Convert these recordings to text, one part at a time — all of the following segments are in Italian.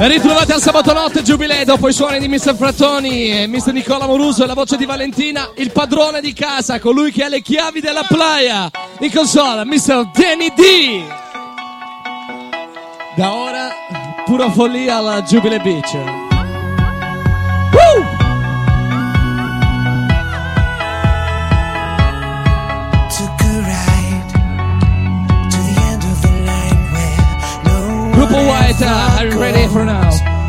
Ben ritrovati al sabato notte Giubilei, dopo i suoni di Mr. Frattoni e Mr. Nicola Moruso e la voce di Valentina, il padrone di casa, colui che ha le chiavi della playa, in console, Mr. Danny D. Da ora, pura follia alla Jubilee Beach. Woo! Gruppo White, are you ready for now?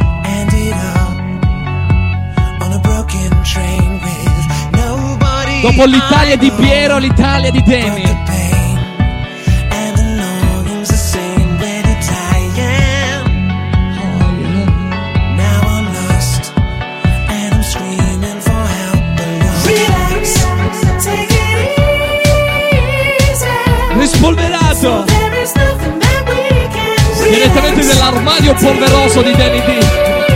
Dopo l'Italia di Piero, l'Italia di Demi. Rispolverato direttamente dall'armadio polveroso di Danny D.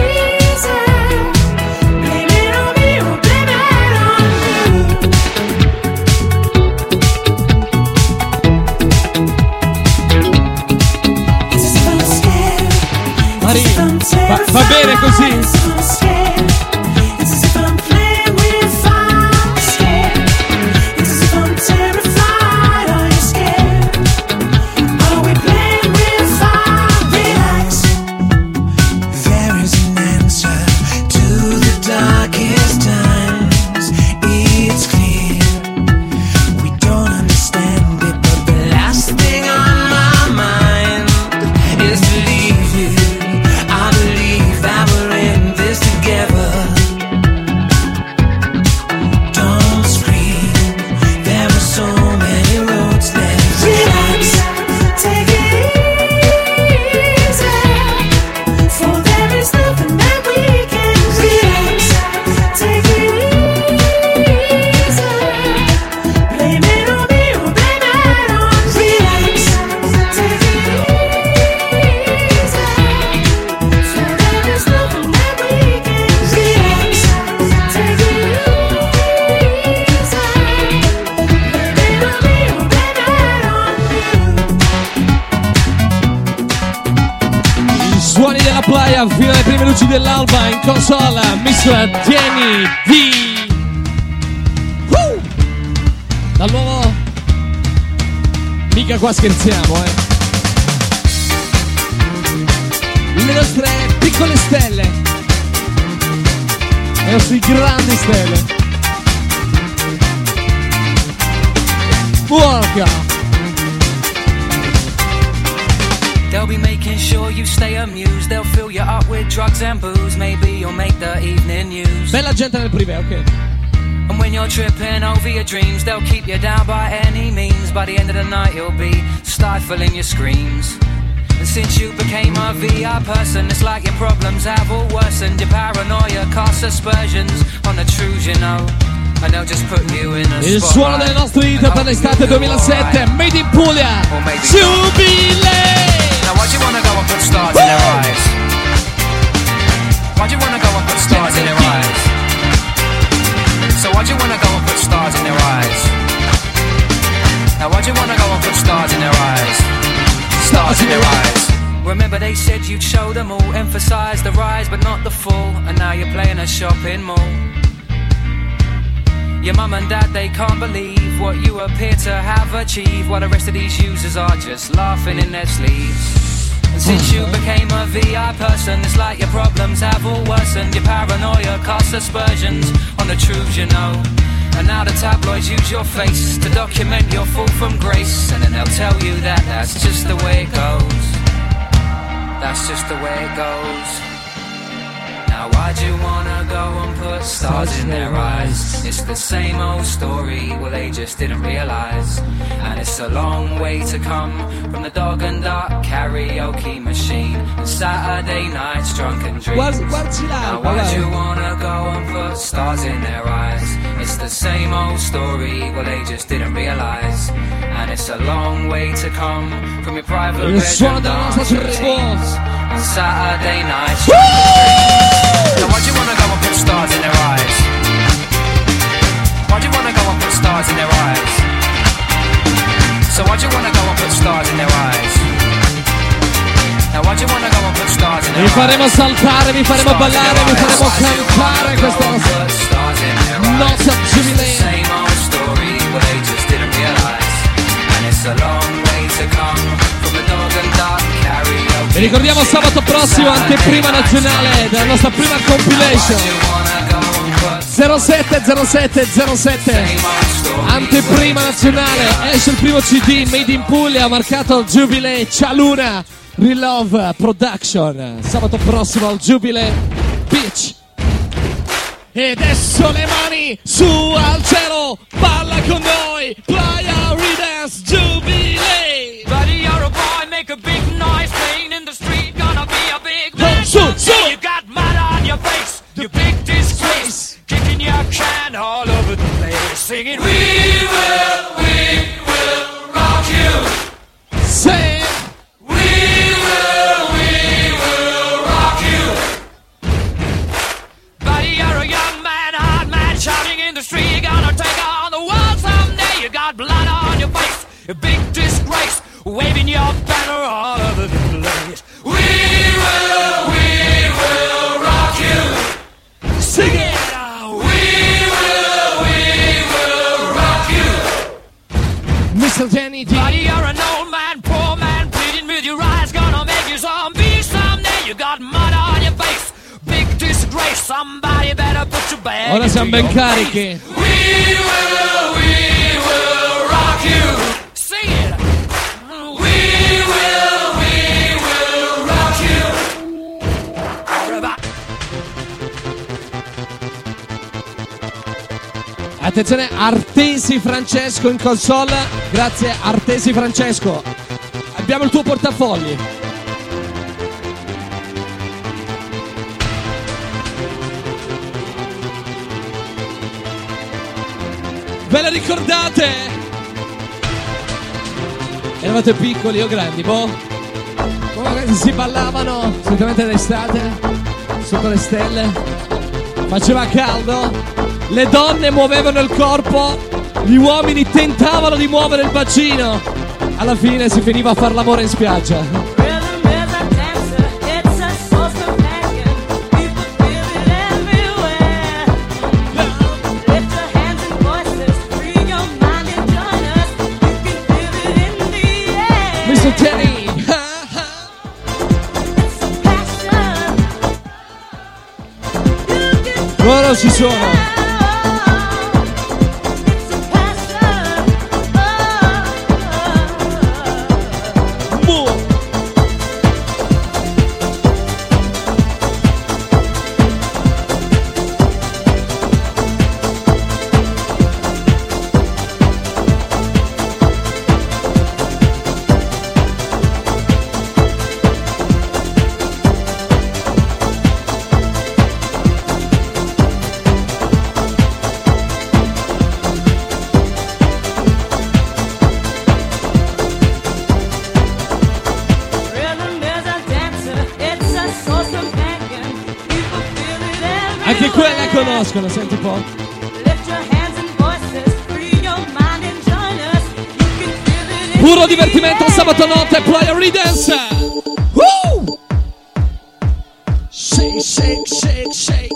Va bene così? Fino alle prime luci dell'alba in console Mr. Danny D. Dal nuovo mica qua scherziamo le nostre piccole stelle, le nostre grandi stelle. Welcome. They'll be making sure you stay amused. They'll fill you up with drugs and booze. Maybe you'll make the evening news. Bella gente nel privé, ok. And when you're tripping over your dreams, they'll keep you down by any means. By the end of the night you'll be stifling your screams. And since you became a VR person, it's like your problems have all worsened. Your paranoia casts aspersions on the truths you know. And they'll just put you in a il suono delle nostre hit per l'estate 2007, Made in Puglia, Jubilee. Now why'd you wanna go and put stars in their eyes? Why'd you wanna go and put stars in their eyes? So why'd you wanna go and put stars in their eyes? Now why'd you wanna go and put stars in their eyes? Stars in their eyes. Remember they said you'd show them all, emphasize the rise but not the fall. And now you're playing a shopping mall. Your mum and dad, they can't believe what you appear to have achieved, while the rest of these users are just laughing in their sleeves. And since you became a VI person, it's like your problems have all worsened. Your paranoia casts aspersions on the truths you know. And now the tabloids use your face to document your fall from grace. And then they'll tell you that that's just the way it goes. That's just the way it goes. Now why'd you wanna go and put stars in their eyes? It's the same old story, well they just didn't realise. And it's a long way to come from the Dog and Duck karaoke machine and Saturday nights drunken dreams. Now why'd you wanna go and put stars in their eyes? It's the same old story, well they just didn't realise. And it's a long way to come from your private bedroom dance routines and Saturday nights drunken dreams. Now why'd you wanna go and put stars in their eyes? Why'd you wanna go and put stars in their eyes? So why'd you wanna go and put stars in their eyes? Now why'd you wanna go and put stars in Vi faremo saltare, vi faremo ballare, vi faremo cantare questa notte giubileo. Vi ricordiamo sabato prossimo anteprima nazionale della nostra prima compilation 070707 anteprima nazionale, esce il primo CD made in Puglia marcato Jubilee Cialuna Relove Production sabato prossimo al Jubilee Beach. E adesso le mani su al cielo, balla con noi, Playa Redance Jubilee. Buddy, you're a boy, make a big noise, playing in the street, gonna be a big man. So. You got mud on your face, you big disgrace, kicking your can all over the place, singing, we will rock you. Say We will rock you. Buddy, you're a young man, hard man, shouting in the street, you're gonna take on the world someday. You got blood on your face, a big disgrace, waving your banner all over the place. We will rock you. Sing it! We will rock you. Mr. Danny D. Buddy, you're an old man, poor man, pleading with your eyes, gonna make you zombie someday. You got mud on your face, big disgrace, somebody better put your bag. Ora siamo ben carichi. We will rock you. Sing it. We will rock you. Attenzione, Artesi Francesco in console. Grazie Artesi Francesco. Abbiamo il tuo portafogli. Ve le ricordate? Eravate piccoli o grandi, boh? Si ballavano solitamente d'estate sotto le stelle. Faceva caldo. Le donne muovevano il corpo, gli uomini tentavano di muovere il bacino. Alla fine si finiva a far l'amore in spiaggia. Mr. Tenny. Loro ci sono. Anche quella conoscono, senti un po'. Puro divertimento sabato notte, Playa Redance. Woo! Shake, shake, shake, shake.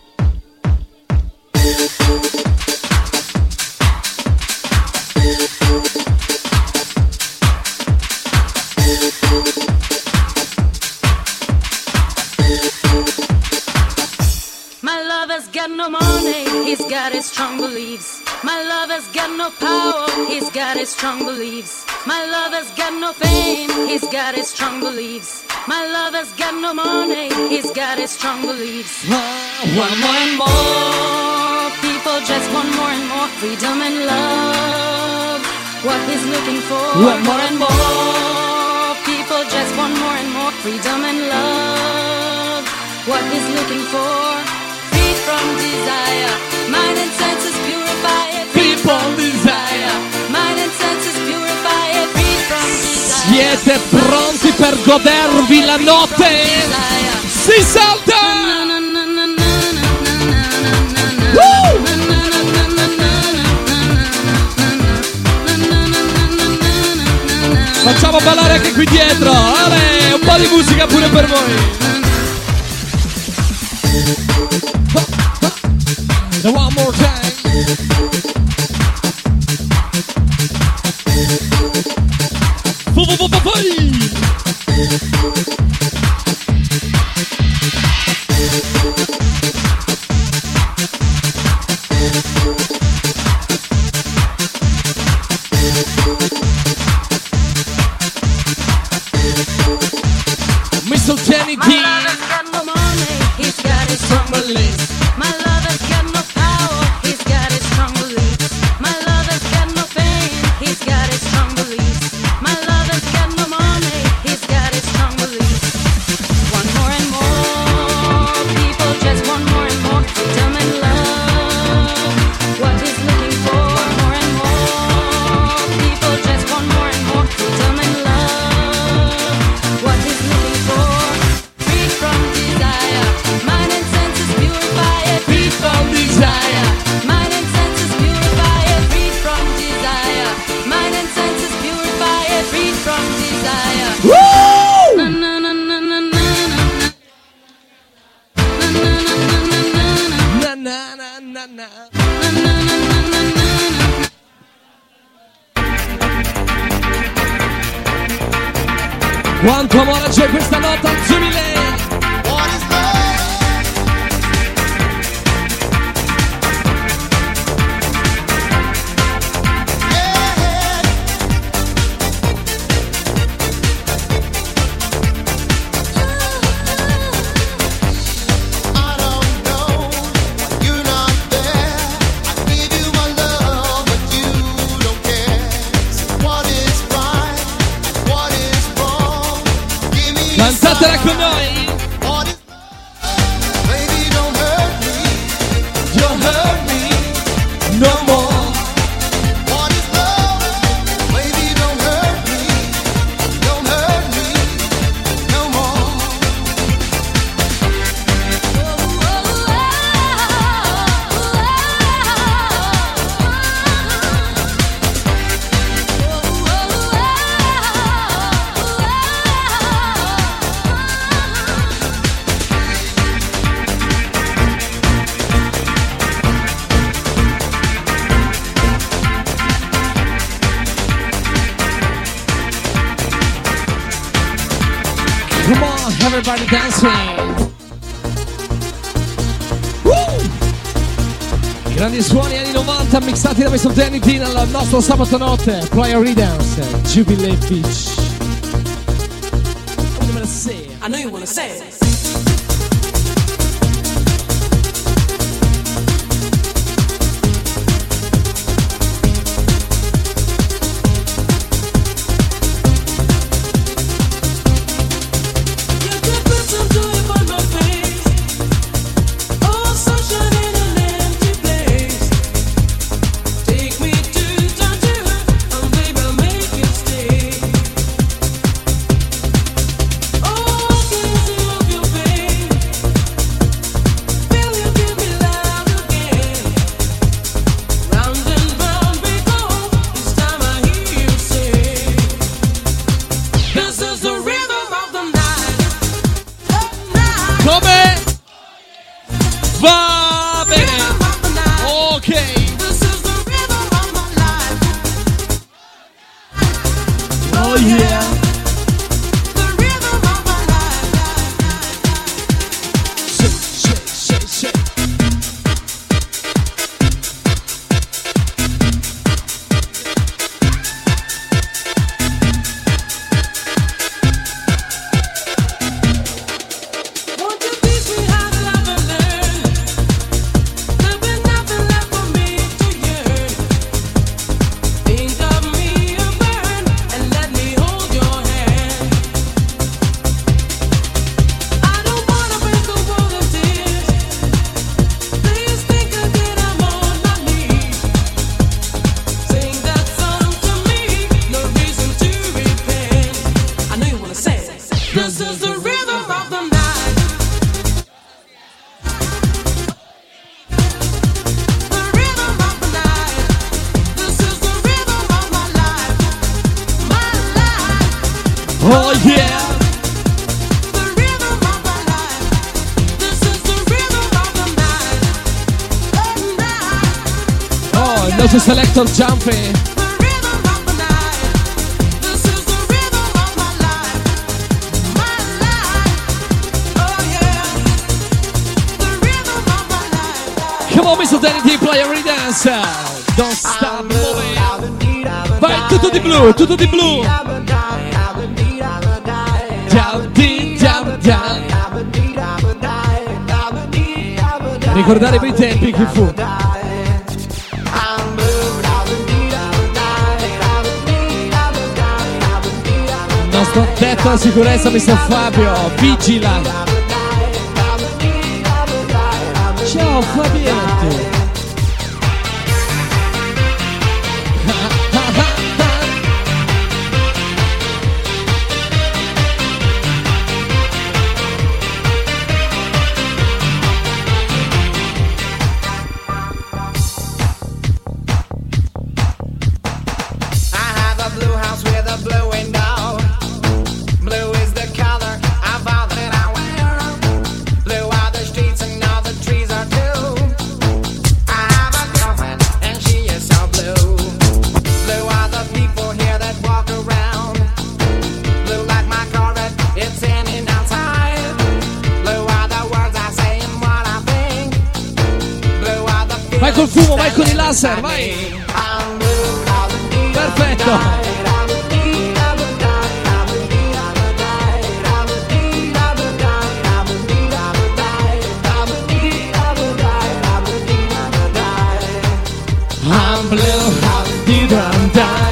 My lover's got no money, he's got his strong beliefs. My lover's got no power, he's got his strong beliefs. My lover's got no fame, he's got his strong beliefs. My lover's got no money, he's got his strong beliefs. One more and more, people just want more and more freedom and love. What he's looking for, one more and more, people just want more and more freedom and love. What he's looking for, free from desire, mind and senses purify it. Free from desire, mind and senses purify it. Free from desire. Siete pronti per godervi la notte? Si salta! Facciamo ballare anche qui dietro. Ale, un po' di musica pure per voi. So one more time. Mr. Danny D. My lover's got no money, he's got his strong beliefs. My lover's got no power, he's got his strong beliefs. My lover's got no fame, he's got his strong beliefs. My lover's got no money, he's got his strong beliefs. Want more and more, people just want more and more. Tell me love, what he's looking for. Want more and more, people just want more and more. Tell me love, what he's looking for. Free from desire, mind and senses purify it. Free from desire, mind and senses purify it. Free from desire, mind and senses purify it. Free from desire. Woo! Na na na na na na na. Na na na na na. Quanto amore c'è questa notte al Giubilei? What is love? I don't know, you're not there. I give you my love, but you don't care. So what is right? What is wrong? Give me a Cantatela sign. con noi! What is love? Baby, don't hurt me. Don't hurt me no more. What is love? Baby, don't hurt me. Don't hurt me no more. Come on, everybody dancing! Woo! I grandi suoni anni 90 mixati da Mr. Danny D nel nostro sabato notte. Playa Redance, Jubilee Beach. What do you wanna say? I know you wanna say it. You could put some joy on my face. Oh, sunshine in an empty place. Take me to down to her, and baby, I'll make it stay. Oh, I can see of your pain. Feel you give me loud again. Round and round we go. Each time I hear you say, this is the rhythm of the night. Night. Come? Va bene! Rhythm of the night. Ok! This is the rhythm of my life. Oh yeah! The rhythm of my life. Shake, shake, shake, shake. Want to be nostro selector Jumpy. Come on, Mr. Danny D, play every dance. Don't stop moving. Vai, tutto di blu, tutto di blu. Jump, jump, jump. Ricordare i bei tempi che fu. Il nostro detto alla sicurezza, Mr. Fabio, vigila. Ciao Fabietto. Vai col fumo, vai con il laser, vai! Perfetto! I'm blue, didn't die.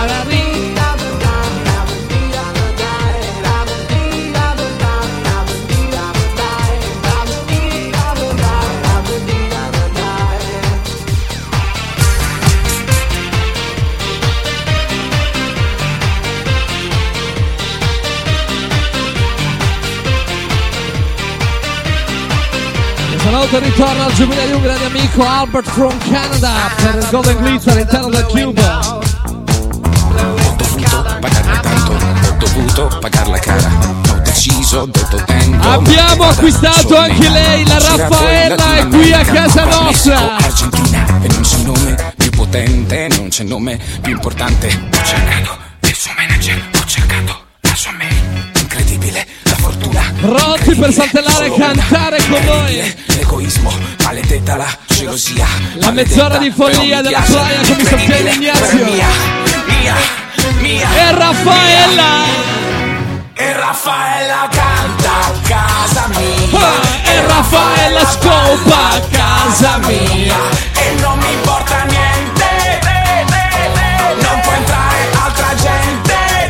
Saluto e ritorno al giubileo di un grande amico, Albert from Canada, per il Golden Glitter all'interno del Cuba. Ho dovuto pagarla tanto, ho dovuto pagarla cara. Ho deciso, ho detto tendo. Abbiamo acquistato anche lei, la Raffaella è qui a casa nostra. Argentina e non c'è nome più potente, non c'è nome più importante. Ho cercato il suo manager, ho cercato la sua mail. Incredibile, la fortuna. Pronti per saltellare e cantare con noi. L'egoismo, maledetta la gelosia. La mezz'ora di follia della playa con Mr. Piero Ignazio. Mia. E Raffaella. E Raffaella canta a casa mia. E Raffaella scopa a casa mia. E non mi importa niente. Non può entrare altra gente.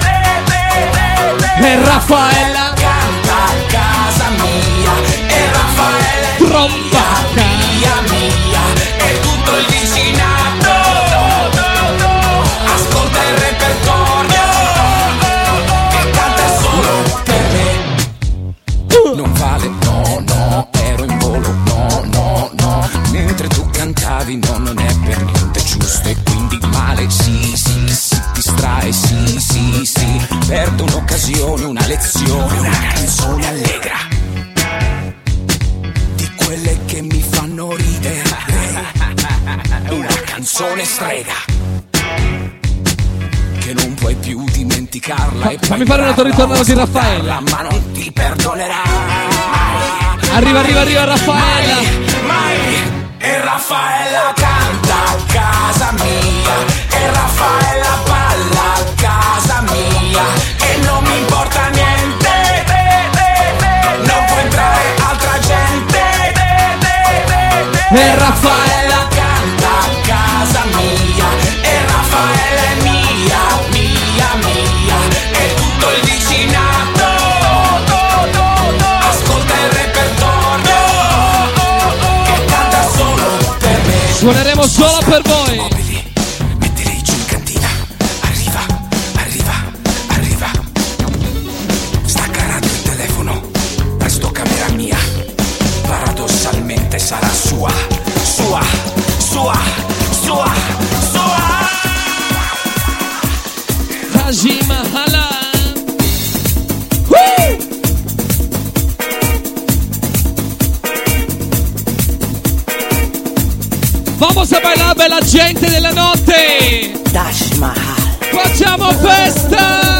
E Raffaella canta a casa mia. E Raffaella è tromba mia. E tutto il vicinato ascolta il repertorio che canta solo per me. Non vale, no, ero in volo, no. Mentre tu cantavi, no, non è per niente giusto. E quindi male, sì, distrae, sì. Perdo un'occasione, una lezione, una canzone allegra. Di quelle che mi fanno ridere. Una canzone strega. Che non puoi più dimenticarla e fammi fare un altro ritorno di Raffaella. Ma non ti perdonerà. Arriva Raffaella. Mai. E Raffaella canta a casa mia. E Raffaella balla a casa mia. E non mi importa niente. Non può entrare altra gente. E Raffaella canta a casa mia. E Raffaella è mia. E tutto il vicinato ascolta il repertorio che canta solo per me. suoneremo solo per voi. Mettili giù in cantina. Arriva. Sta carando il telefono. Presto camera mia. Paradossalmente sarà sua. Taj Mahal. Vamos Vamos a bailar, bella gente della notte. Taj Mahal. Facciamo festa.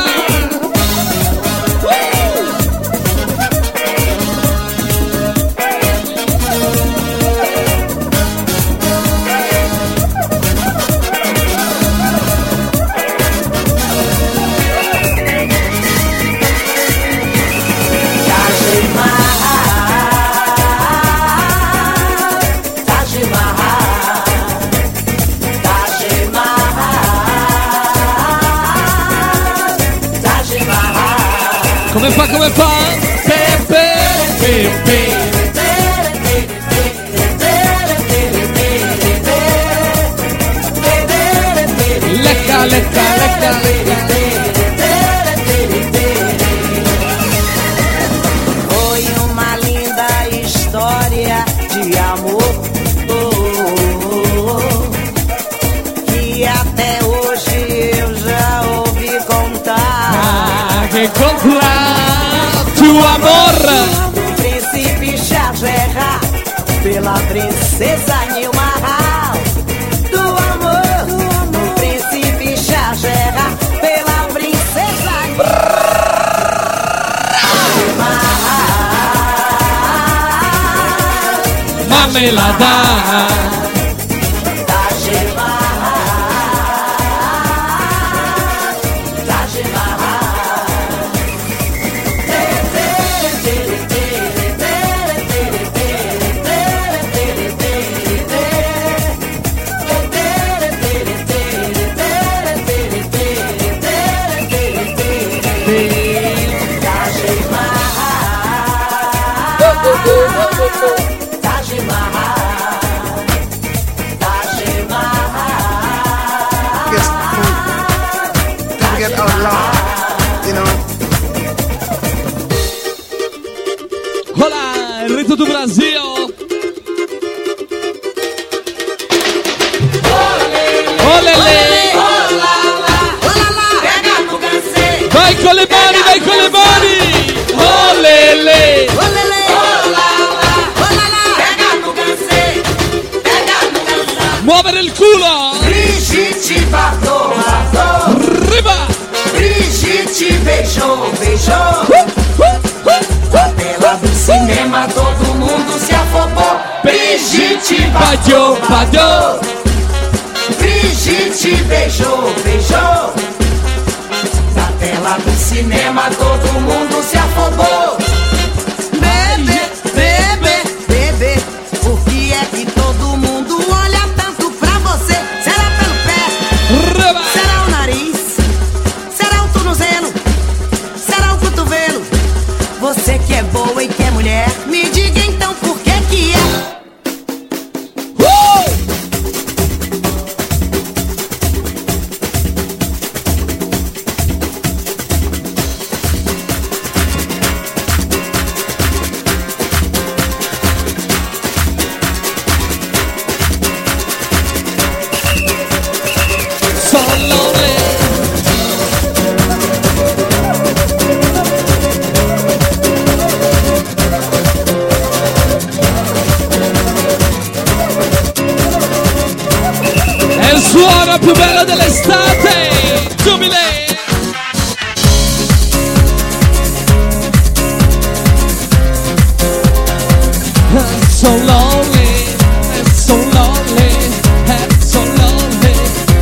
Come fa, come fa? Pepe, pepe. Lecca, lecca, lecca, lecca. Foi uma linda história de amor, que até hoje eu já ouvi contar. Che compra tu amor. O príncipe Shahjahan pela princesa Nilmahal. Do amor, o príncipe Shahjahan pela princesa Nilmahal. Ma me la dà. Get out loud, you know. Olá, il rito do Brasil. Olele. Vai con le mani, vai con le mani. Olele. Muovere il culo. Brigitte batou, batou. Riba. Brigitte beijou, beijou. Na tela do cinema todo mundo se afobou. Brigitte Badio, badio. Brigitte beijou, beijou. Na tela do cinema todo mundo se afobou. Bebê, bebê, bebê. Por que é que todo mundo olha tanto pra você? Será pelo pé? Riba. Será o nariz? Será o tornozelo? Será o cotovelo? Você que é boa e que é mulher, me diga então por que que é. È il suono più bello dell'estate. Giubile. So lonely, it's so lonely, it's so lonely.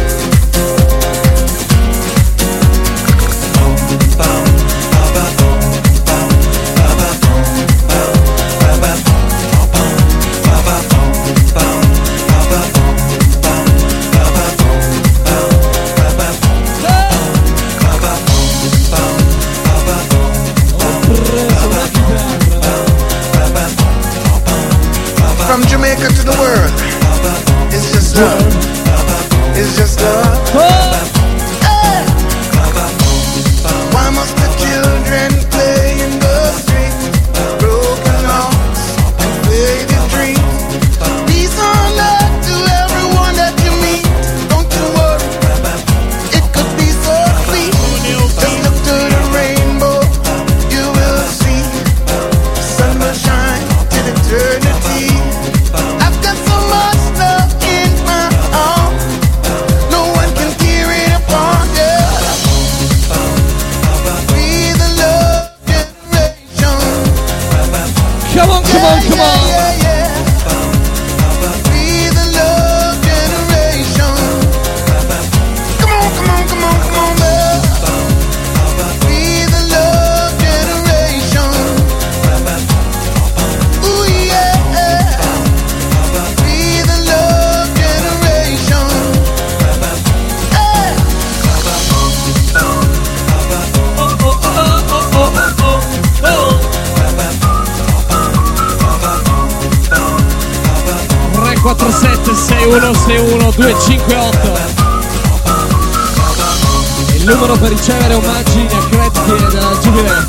From Jamaica to the world, it's just love. It's just love. Hey! Why must the children play in the street? Broken hearts, faded dreams. Peace on earth to everyone that you meet. Don't you worry, it could be so sweet. Just look to the rainbow, you will see. Sun will shine till eternity. I've got come on, come on. Be the love generation. Come on, come on, come on, come on, love. Be the love generation. Ooh yeah. Be the love generation. Hey. Re 47 61 61 258. Il numero per ricevere omaggi a Kretky e della Jubilee.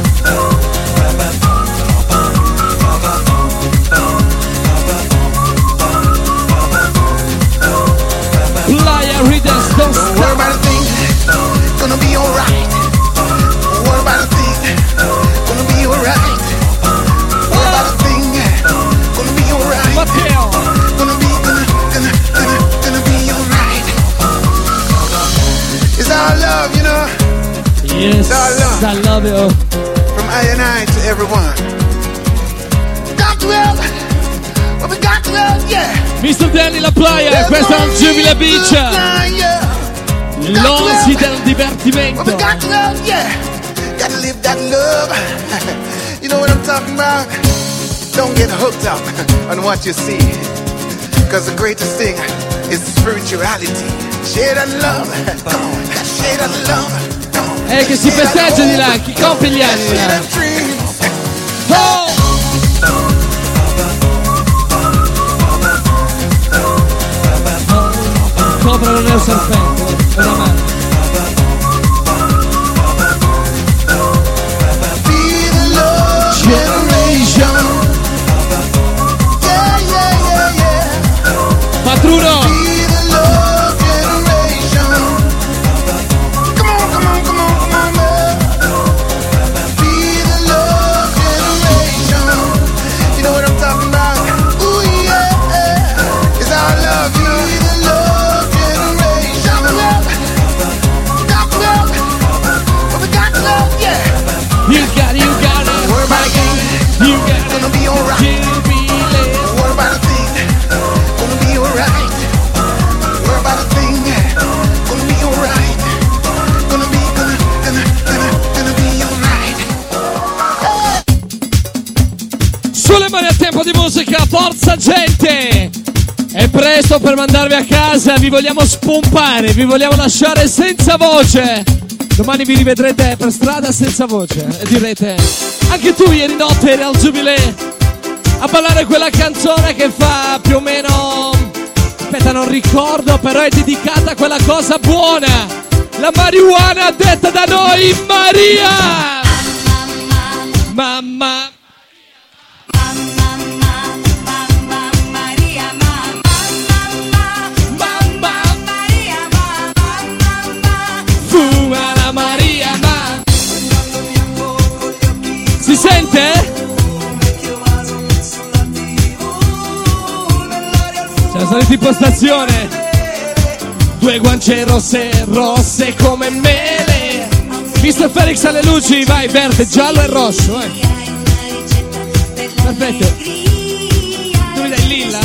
Playa Readers, don't Don't worry stop. about a thing, gonna be alright. Don't worry about a thing, gonna be alright. Don't worry about a thing, gonna be alright. Matteo. Gonna be alright. It's our love, you know, Yes, I love you. from I and I to everyone. Got to help, but we got to help, yeah. Mr. Danny La Playa, questa è un Jubilee Beach. L'oasi del But we divertimento. got to love, yeah. Gotta live that love. You know what I'm talking about? Don't get hooked up on what you see. Because the greatest thing is spirituality. Share that love. Come on. Share that love. Come on. Che si festeggia di là, chi compie gli anni di Share là. that dream. Oh! Cobra non è un serpente, è una mano. Be the love generation. Yeah, yeah, yeah, yeah. Patruno! Be the love generation. Come on, come on, come on, come on, love. Be the love generation. You know what I'm talking about? Ooh yeah, it's our love. Be the love generation. Got love, but we got love, yeah. You got it. Don't worry about a thing, You got it. gonna be alright. Jubilee. Don't worry about a thing, gonna be alright. Don't worry about a thing, gonna be alright. Gonna be alright. Sulle mani a tempo di musica, forza gente! È presto per mandarvi a casa, vi vogliamo spompare, vi vogliamo lasciare senza voce. Domani vi rivedrete per strada senza voce e direte: anche tu ieri notte eri al Jubilee a ballare quella canzone che fa più o meno... Aspetta, non ricordo, però è dedicata a quella cosa buona. La marijuana detta da noi Maria! Mamma... Fuma la Maria, ma... Si sente? Siamo saliti in postazione. Due guance rosse, rosse come mele. Mr. Felix alle luci, vai, verde, giallo e rosso, Perfetto. Tu mi dai lilla?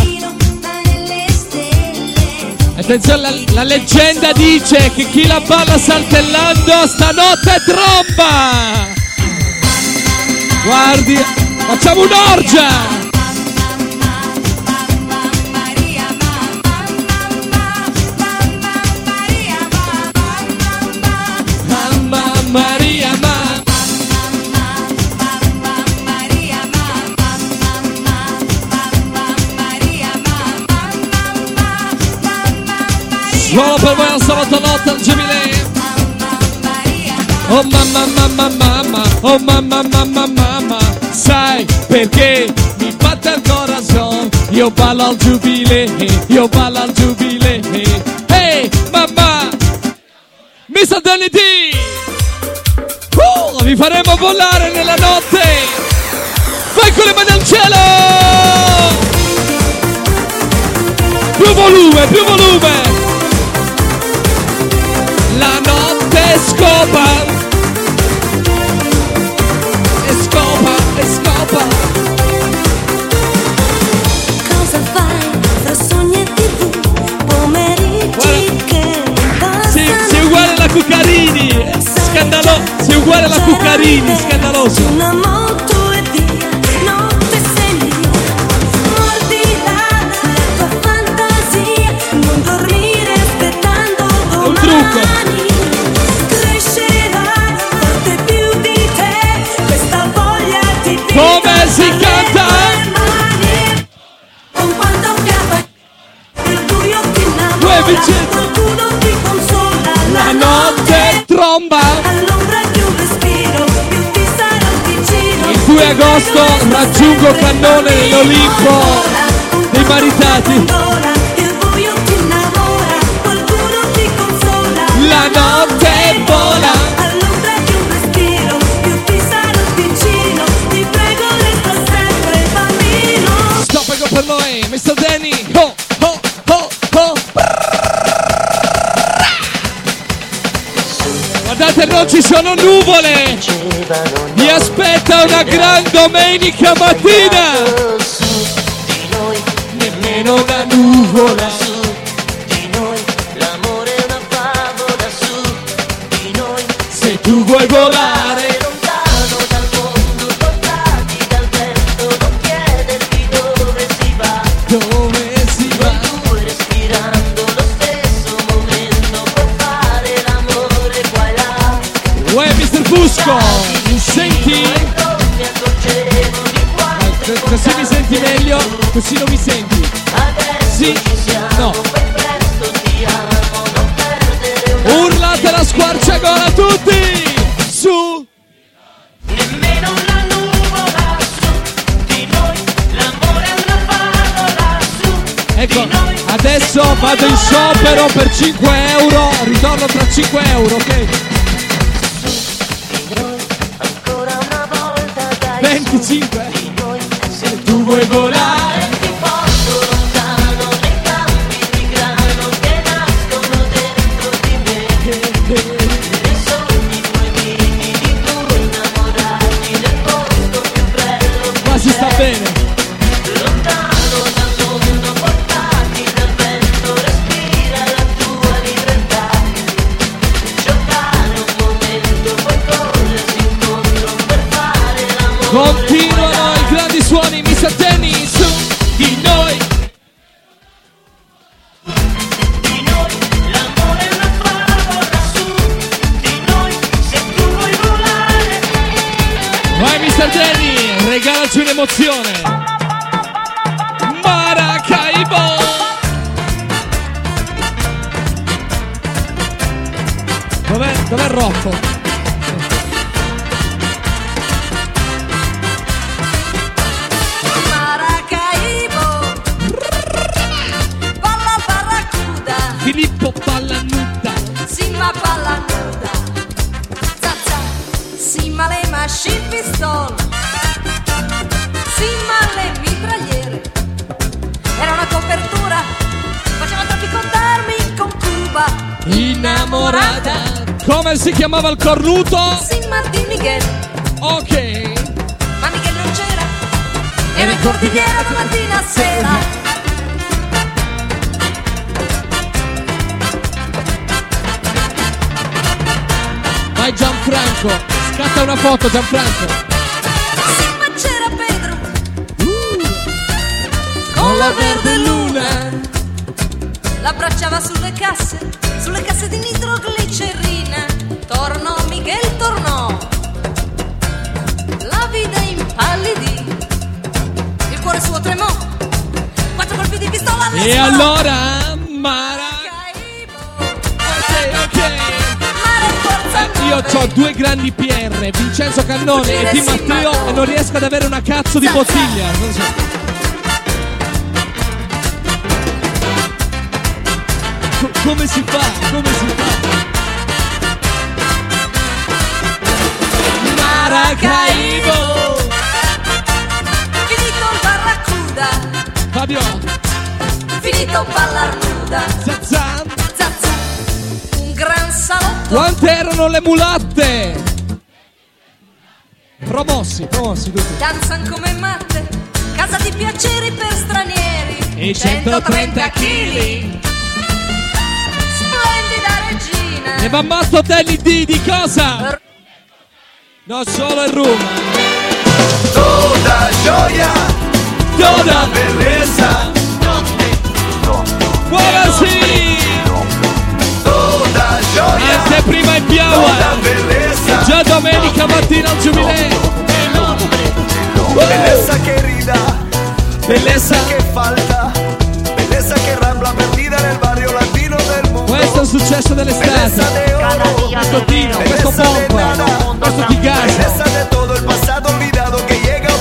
Attenzione, la leggenda dice che chi la balla saltellando stanotte tromba! Guardi, facciamo un'orgia! Mamma Maria, solo per voi al sabato notte al Jubilee. Oh mamma mamma mamma, oh mamma mamma mamma, sai perché mi batte il corazon? Io ballo al Jubilee, io ballo al Jubilee. Hey mamma, Mr. Danny D, vi faremo volare nella notte. Vai con le mani al cielo. Più volume, più volume. La notte scopa. E scopa, e scopa. agosto raggiungo Cannone nell'Olimpo dei maritati. La notte vola. All'ombra di un respiro, più ti sarò vicino. Ti prego, resta sempre bambino. Stop e go per noi, Mr. Danny. Ho, ho, ho, ho. Guardate, non ci sono nuvole. Mi aspetta una gran domenica mattina. Nemmeno una nuvola. Se tu vuoi volare Lontano dal mondo, portati dal vento. Non chiederti dove si va. dove si va. Due respirando lo stesso momento. Per fare l'amore qua e là. Uè, Mr. Fusco, mi senti? Non mi accorgevo di quanto Così mi senti meglio? Così non mi senti? adesso Sì? ci siamo. No. Poi presto ti amo. Non perdere una Urlate la squarciagola tutti! Su! nemmeno una nuvola su di noi, l'amore è una favola su Ecco, di noi. adesso vado in sciopero per 5 euro, ritorno tra 5 euro, ok? Ancora una volta dai 25? su di noi, se Tu vuoi volare? ti porto lontano nei campi di grano che nascono dentro di me. Nei sogni tuoi miti di due innamorati nel posto più bello che Ma si sta c'è. bene! Lontano dal mondo, portati dal vento, respira la tua libertà. Giocare un momento, poi corrersi incontro per fare l'amore. Continuano i grandi suoni, Mr. Danny, su di noi! Di noi, l'amore è una favola su di noi, se tu vuoi volare. Vai Mr. Danny, regalaci un'emozione! Maracaibo! Dov'è Rocco? Maracaibo, palla barracuda, Filippo Pallanuta! simma palla nuda, zazza, simma le machine pistol, simma le mitragliere. Era una copertura, faceva traffico d'armi con Cuba. Innamorata! Come si chiamava il cornuto? Simma di Miguel, Ok! ma Miguel non c'era, era in cordigliera da mattina a sera. Vai Gianfranco! Scatta una foto Gianfranco! Simma c'era Pedro, con la verde luna, l'abbracciava sulle casse di nitroglicerina. Tornò Miguel, tornò, la vide impallidì, il cuore suo tremò, 4 colpi di pistola le E sparò. allora Mara... Maracaibo, Ok! mare forza Io nove. ho 2 grandi PR, Vincenzo Cannone e Di Matteo, e non riesco ad avere una cazzo di bottiglia. Non so. Come si fa? Come si fa? Maracaibo! Finito il barracuda, Fabio! finito ballar nuda, Zazan! zazza, un gran salotto. Quante erano le mulatte? Promossi tutti. Danzan come matte, casa di piaceri per stranieri. E 130 kg. Splendida regina. E va matto Telly D di cosa? No, solo il rum. Toda gioia, Toda bellezza, buonasera! toda gioia, Anche prima in toda Piaua. bellezza, Già domenica mattina al Giubileo. bellezza che rida, Bellezza. che falta, bellezza che rambla perdida nel barrio latino del mondo. Questo è il successo Bellezza dell'estate. de oro, Questo Tino, questo bellezza de Pompa, nada, questo Tigasa. bellezza de todo el pasado olvidado que llega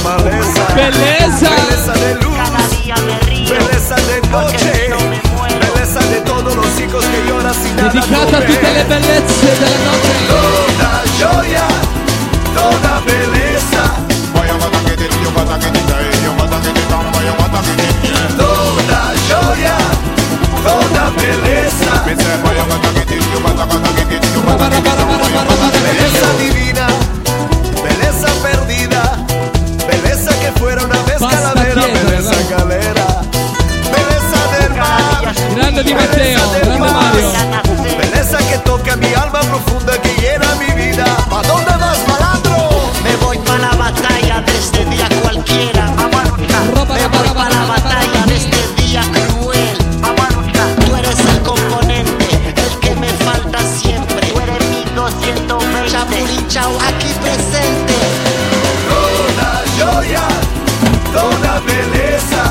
maleza, Belleza. belleza de luz, belleza de noche, belleza de todos los hijos que lloran sin nada Dedicata a tutte le bellezze della notte. toda gioia, toda belleza, toda gioia, toda belleza, belleza divina, belleza perdida, belleza que fuera una vez Basta calavera, chiedere, belleza vai. galera, belleza del mar, Grande di Matteo, grande Mario. belleza que toca mi alma profunda, que llena mi vida. ¿Pa dónde vas, malandro? Me voy pa' la batalla de este día cualquiera. Roba, Me roba, voy roba, pa' la roba, batalla de este día cruel. Tú eres el componente, el que me falta siempre. Tú eres mi 220. Chapulín Chau aquí presente. Toda gioia, toda belleza,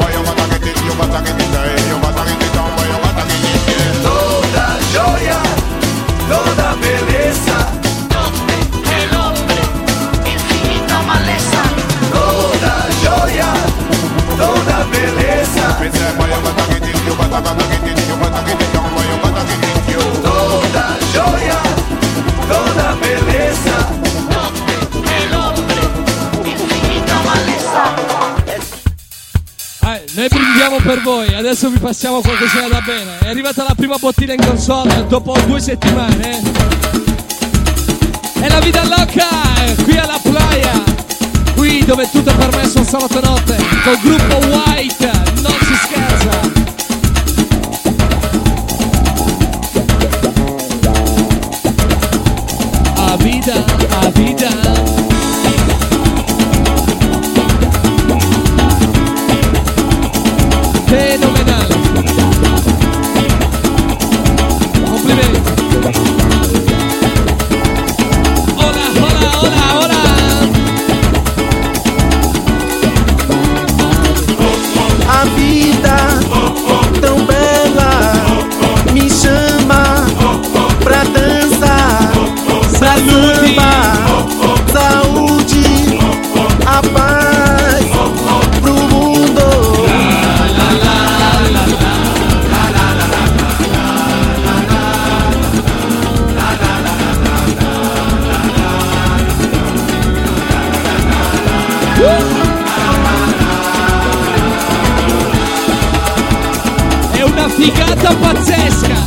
toda gioia, toda belleza, El hombre, infinita maleza. toda gioia, toda belleza, toda gioia, toda belleza. El hombre, infinita maleza. Noi brindiamo per voi, adesso vi passiamo qualcosina da bene. È arrivata la prima bottiglia in console dopo 2 settimane. È la vita loca, qui alla playa. Qui dove tutto è permesso sabato notte. Col gruppo White, non si scherza. A vida, a vida. Fenomenale. Complimenti. Hola, hola, hola, hola. A vida tão bela me chama pra dançar. Saluti. Samba, saúde, a paz pro mundo. È una figata pazzesca.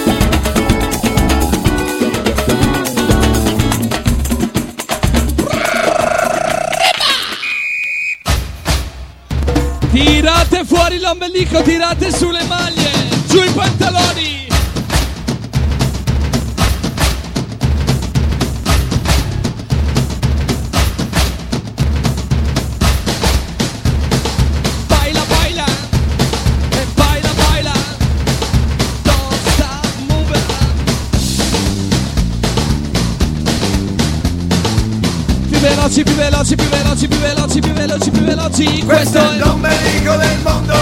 Tirate fuori l'ombelico, tirate su le maglie, giù i pantaloni. Baila, baila, e baila, baila. Don't stop moving. Più veloci, più veloci, più veloci, più veloci, più veloci, più veloci. Questo è l'ombelico del mondo,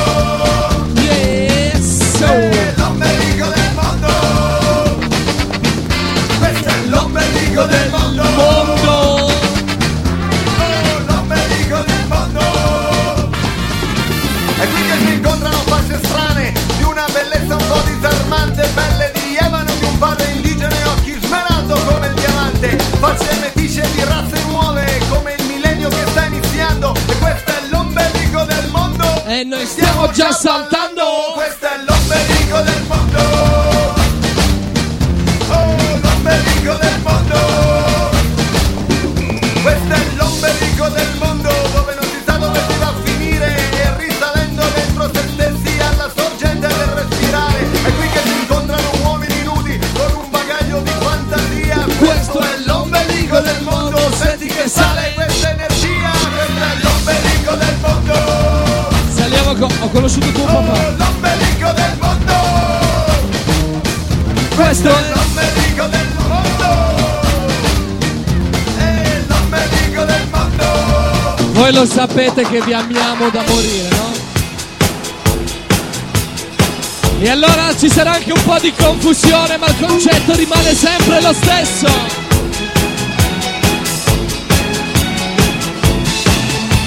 Yes. è l'ombelico del mondo, questo è l'ombelico del mondo, Mondo. oh, l'ombelico del mondo. E qui che si incontrano facce strane, di una bellezza un po' disarmante, pelle di ebano di un padre indigeno e occhi smeraldo come il diamante, facce metisce di razze nuove come il millennio che sta iniziando. E questo è l'ombelico del mondo. E noi stiamo già saltando. Questo è l'ombelico del mondo. Oh, l'ombelico del mondo. Questo è l'ombelico del mondo, dove non si sa dove si va a finire, e risalendo dentro se stessi alla sorgente del respirare. È qui che si incontrano uomini nudi con un bagaglio di fantasia. Questo è l'ombelico del mondo. Senti che sale questa energia. Questo è l'ombelico del mondo. Saliamo, ho conosciuto tuo Oh, papà. l'ombelico del mondo. Questo è L'ombelico del mondo. È l'ombelico del mondo. Voi lo sapete che vi amiamo da morire, no? E allora ci sarà anche un po' di confusione, ma il concetto rimane sempre lo stesso.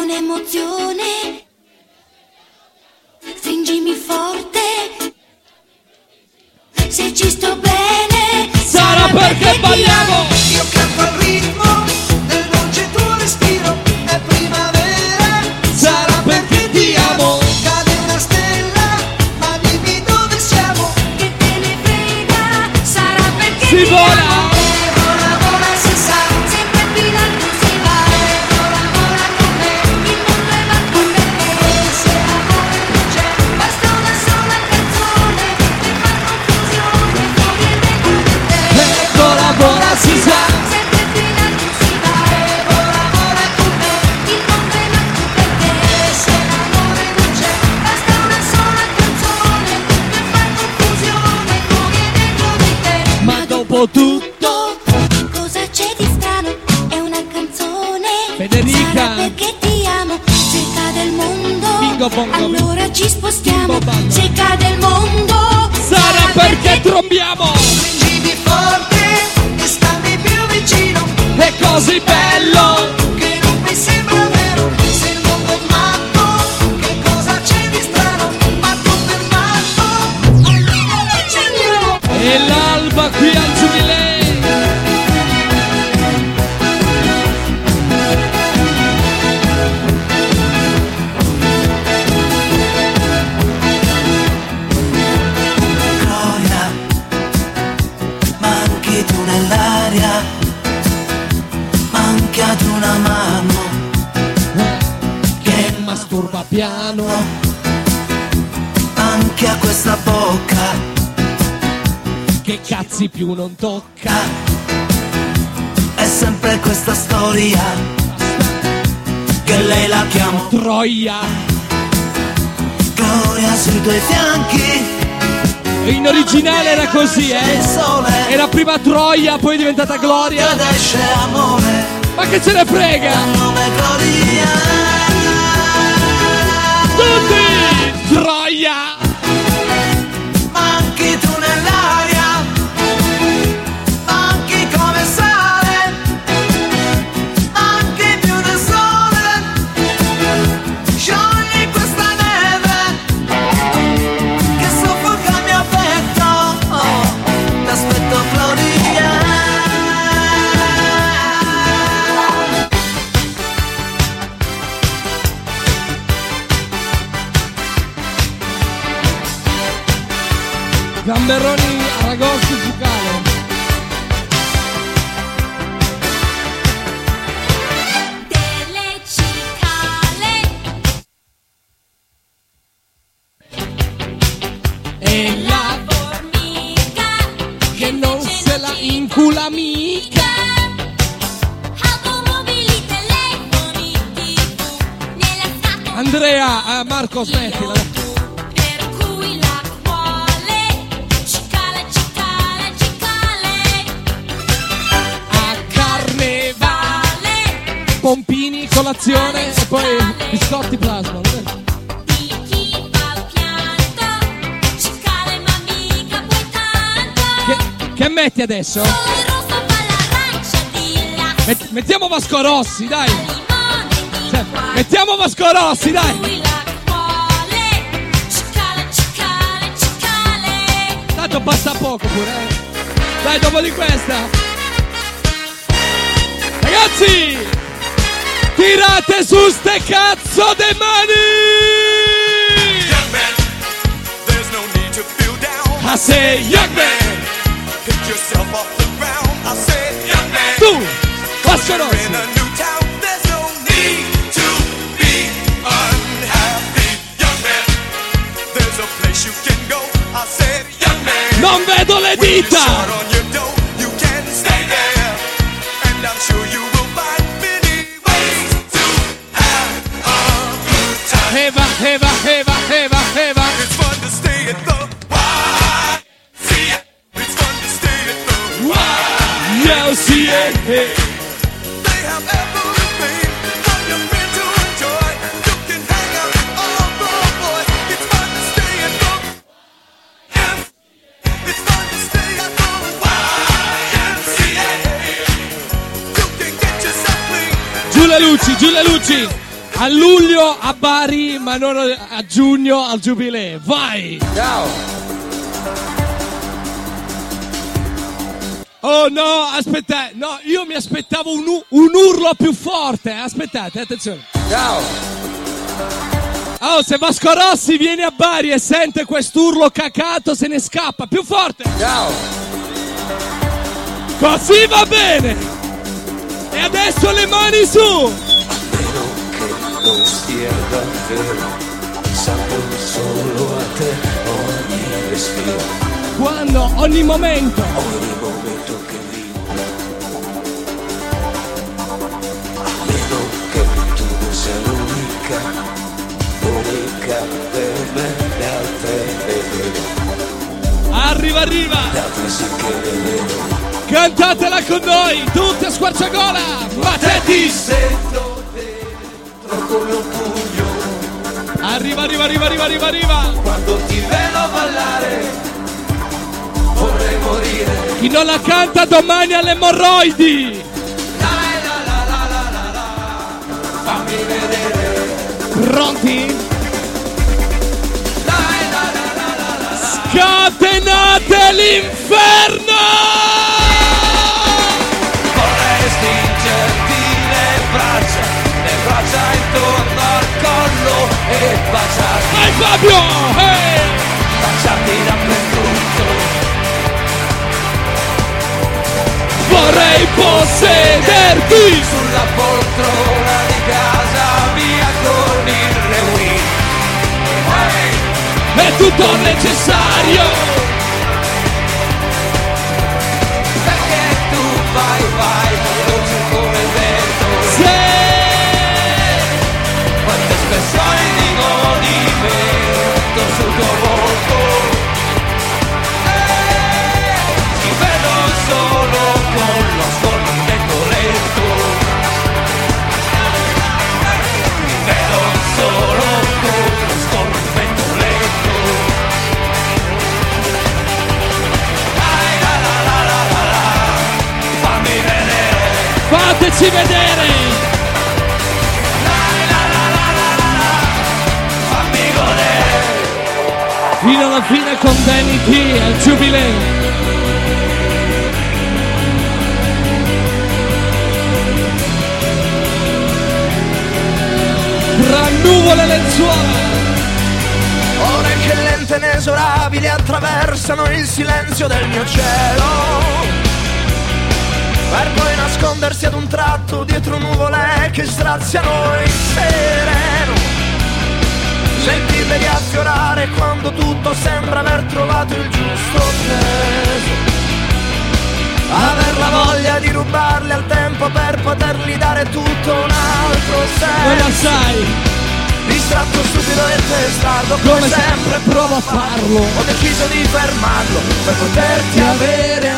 con emozione. Stringimi forte, se ci sto bene Sarà perché balliamo. Io canto al ritmo del dolce tuo respiro, è primavera. Sarà perché ti amo. Cade una stella, ma dimmi dove siamo. che te ne frega. Sarà perché Si ti vola. amo. Vola, vola, si sa, sempre più in alto si va. Vola, vola con me, il mondo è matto per te. Se l'amore non c'è, basta una sola canzone per far confusione fuori e dentro di te. Vola, vola, si sa. Sempre più in alto si va. Vola, vola con me, il mondo è matto per te. Se l'amore non c'è, basta una sola canzone per far confusione fuori e dentro di te. Ma dopo tutto, cosa c'è di strano? È una canzone. Federica. Sarà perché ti amo. Se cade il mondo, Bingo bongo. allora ci spostiamo. Bingo ballo. Se cade il mondo, sarà perché trombiamo. Stringimi forte e stammi più vicino, È così bello. che non mi sembra vero. Se il mondo è matto, che cosa c'è di strano? Matto per matto, allora ci andiamo. E l'alba qui al Giubilei. Gloria, manchi tu nell'aria, manchi ad una mano Che masturba piano. anche a questa bocca. Che cazzi più non tocca. È sempre questa storia che lei la chiamo Troia. Gloria sui tuoi fianchi. In originale era così, Il sole Era prima Troia, poi è diventata Gloria. ed esce amore, Ma che ce ne frega? nome Gloria. Tutti! Troia! Manchi tu nell'aria, manchi come sale, manchi più del sole. Sciogli questa neve che soffoca il mio petto. Oh, t'aspetto Gloria. Gamberoni Aragossi Giucale. delle cicale. E la Formica che non se la incula mica. automobili, telefoni, TV nella scatola. Andrea, Marco, smettila. Per cui la quale cicale, cicale, cicale. A carnevale. Pompini, colazione e poi biscotti plasma. Di chi fa il pianto, cicale ma mica poi tanto. Che metti adesso? Solo il rosso fa l'arancia di là. Mettiamo Vasco Rossi, dai. Limone di Cioè, qua. mettiamo Vasco Rossi, dai. Lui la quale cicale, cicale, cicale. Tanto basta poco pure, Dai, dopo di questa. Ragazzi, tirate su ste cazzo de mani. Young man, there's no need to feel down. I say, young man. Pick yourself off the ground. I say, young man, Tu, Vasco in Rossi. a new town, there's no need to be unhappy. Young man, there's a place you can go. I said, young man, Non vedo le when you dita. shut on your door, you can stay there, and I'm sure you will find many ways to have a good time. Eva, Eva, Eva, Eva, Eva. It's fun to stay at the YMCA. It's fun to stay at the Yo, sì, They have everything for your friends to enjoy. You can hang out with all the boys. It's fun to stay at the YMCA. It's fun to stay at the YMCA. You can get yourself clean. Giù le luci, giù le luci. A luglio a Bari, ma non a giugno al Giubileo. Vai! Ciao! Oh no, aspettate, no, io mi aspettavo un urlo più forte. Aspettate, attenzione. Ciao! Oh, se Vasco Rossi viene a Bari e sente quest'urlo cacato, se ne scappa. Più forte! Ciao! Così va bene! E adesso le mani su! Spero che non stia davvero, sapevo solo a te ogni respiro, Quando? Ogni momento! ogni momento che vivo. Spero che tu non sia l'unica per me, le altre le vedo, Arriva, arriva! le altre sì che le vedo. Cantatela con noi, tutti a squarciagola! Ma te ti Sento dentro come un pugno, Arriva, arriva, arriva, arriva, arriva, arriva! quando ti vedo ballare, vorrei morire. Chi non la canta domani alle emorroidi! Fammi vedere, Pronti? Scatenate l'inferno! vorrei stringerti le braccia intorno al collo e baciarti, Vai Fabio! Hey! baciarti dappertutto. Vorrei possederti! Sulla poltrona di casa mia con il rewind. È tutto necessario! Perché tu vai veloce come il vento. Se Quante espressioni di godimento sul tuo volto. Ti vedo solo con lo scorrimento lento. Ti vedo solo con lo scorrimento lento. Fammi vedere. fateci vedere! Fammi godere. Fino alla fine con Danny T al Giubileo! Tra nuvole e lenzuola! Ore che lente e inesorabili attraversano il silenzio del mio cielo, per poi nascondersi ad un tratto dietro nuvole che straziano il sereno. Sentirle riaffiorare quando tutto sembra aver trovato il giusto peso. Aver la voglia di rubarle al tempo per potergli dare tutto un altro Non la senso. sai! Distratto, stupido e testardo, Come sempre provo a farlo! ho deciso di fermarlo per poterti avere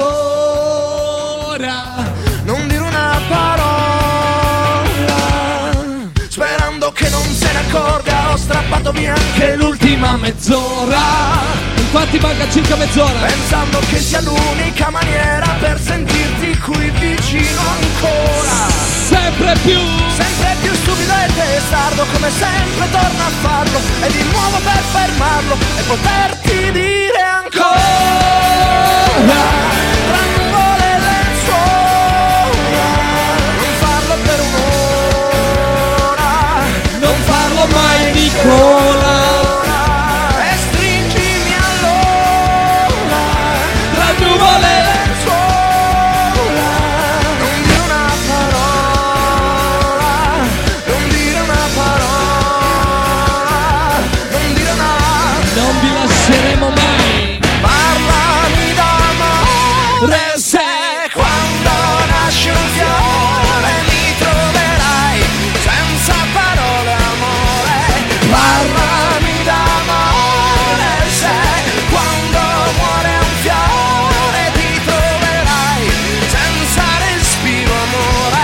ancora! non dire una parola, sperando che non se ne accorga. Ho strappato via anche l'ultima Mezz'ora! Infatti manca circa mezz'ora! pensando che sia l'unica maniera per sentirti qui vicino ancora. Sempre più! Sempre più stupido e testardo, come sempre torno a farlo, e di nuovo per fermarlo e poterti dire ancora. Tra nuvole e lenzuola, non farlo per un'ora, Non farlo mai Nicola! e stringimi allora. Tra nuvole e Lenzuola, non dire una parola, non dire una parola, non dire una. non vi lasceremo mai! Parlami d'amore, se quando nasce un fiore mi troverai senza parole, amore. Parlami d'amore, se quando muore un fiore ti troverai senza respiro, amore.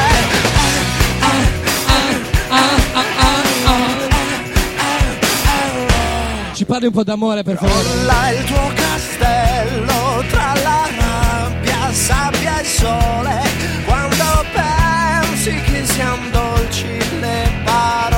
Ci parli un po' d'amore per favore? Crolla il tuo castello tra la rabbia, sabbia e sole, quando pensi che siano dolci le parole.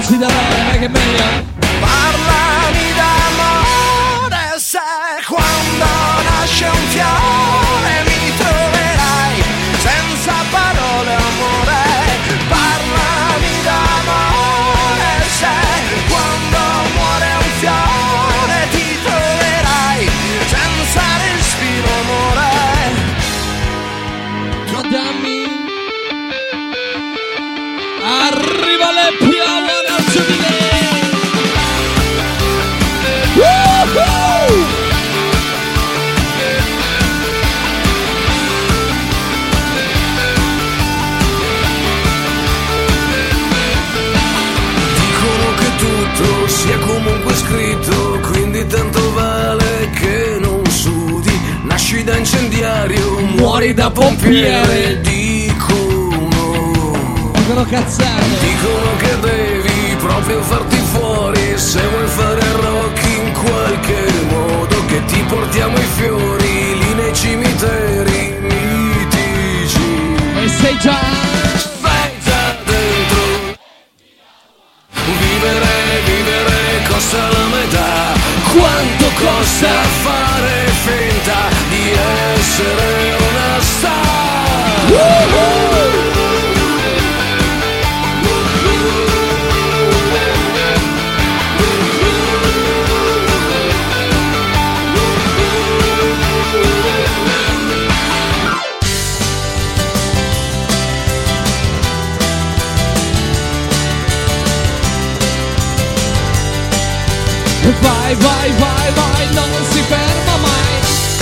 lucida, vai che è meglio. Parlami d'amore se quando nasce un fiore mi troverai senza parole amore. Parlami d'amore se quando muore un fiore ti troverai senza respiro amore. Dammi. Arriva le piove al giubileo. Dicono che tutto sia comunque scritto, quindi tanto vale che non sudi. Nasci da incendiario, muori da pompiere. Dicono cazzate. Dicono che devi proprio farti fuori se vuoi fare rock in qualche modo, che ti portiamo i fiori lì nei cimiteri mitici. E sei già dentro. Vivere costa la metà. Quanto costa fare finta di essere una star? vai, vai, vai, vai, non si ferma mai.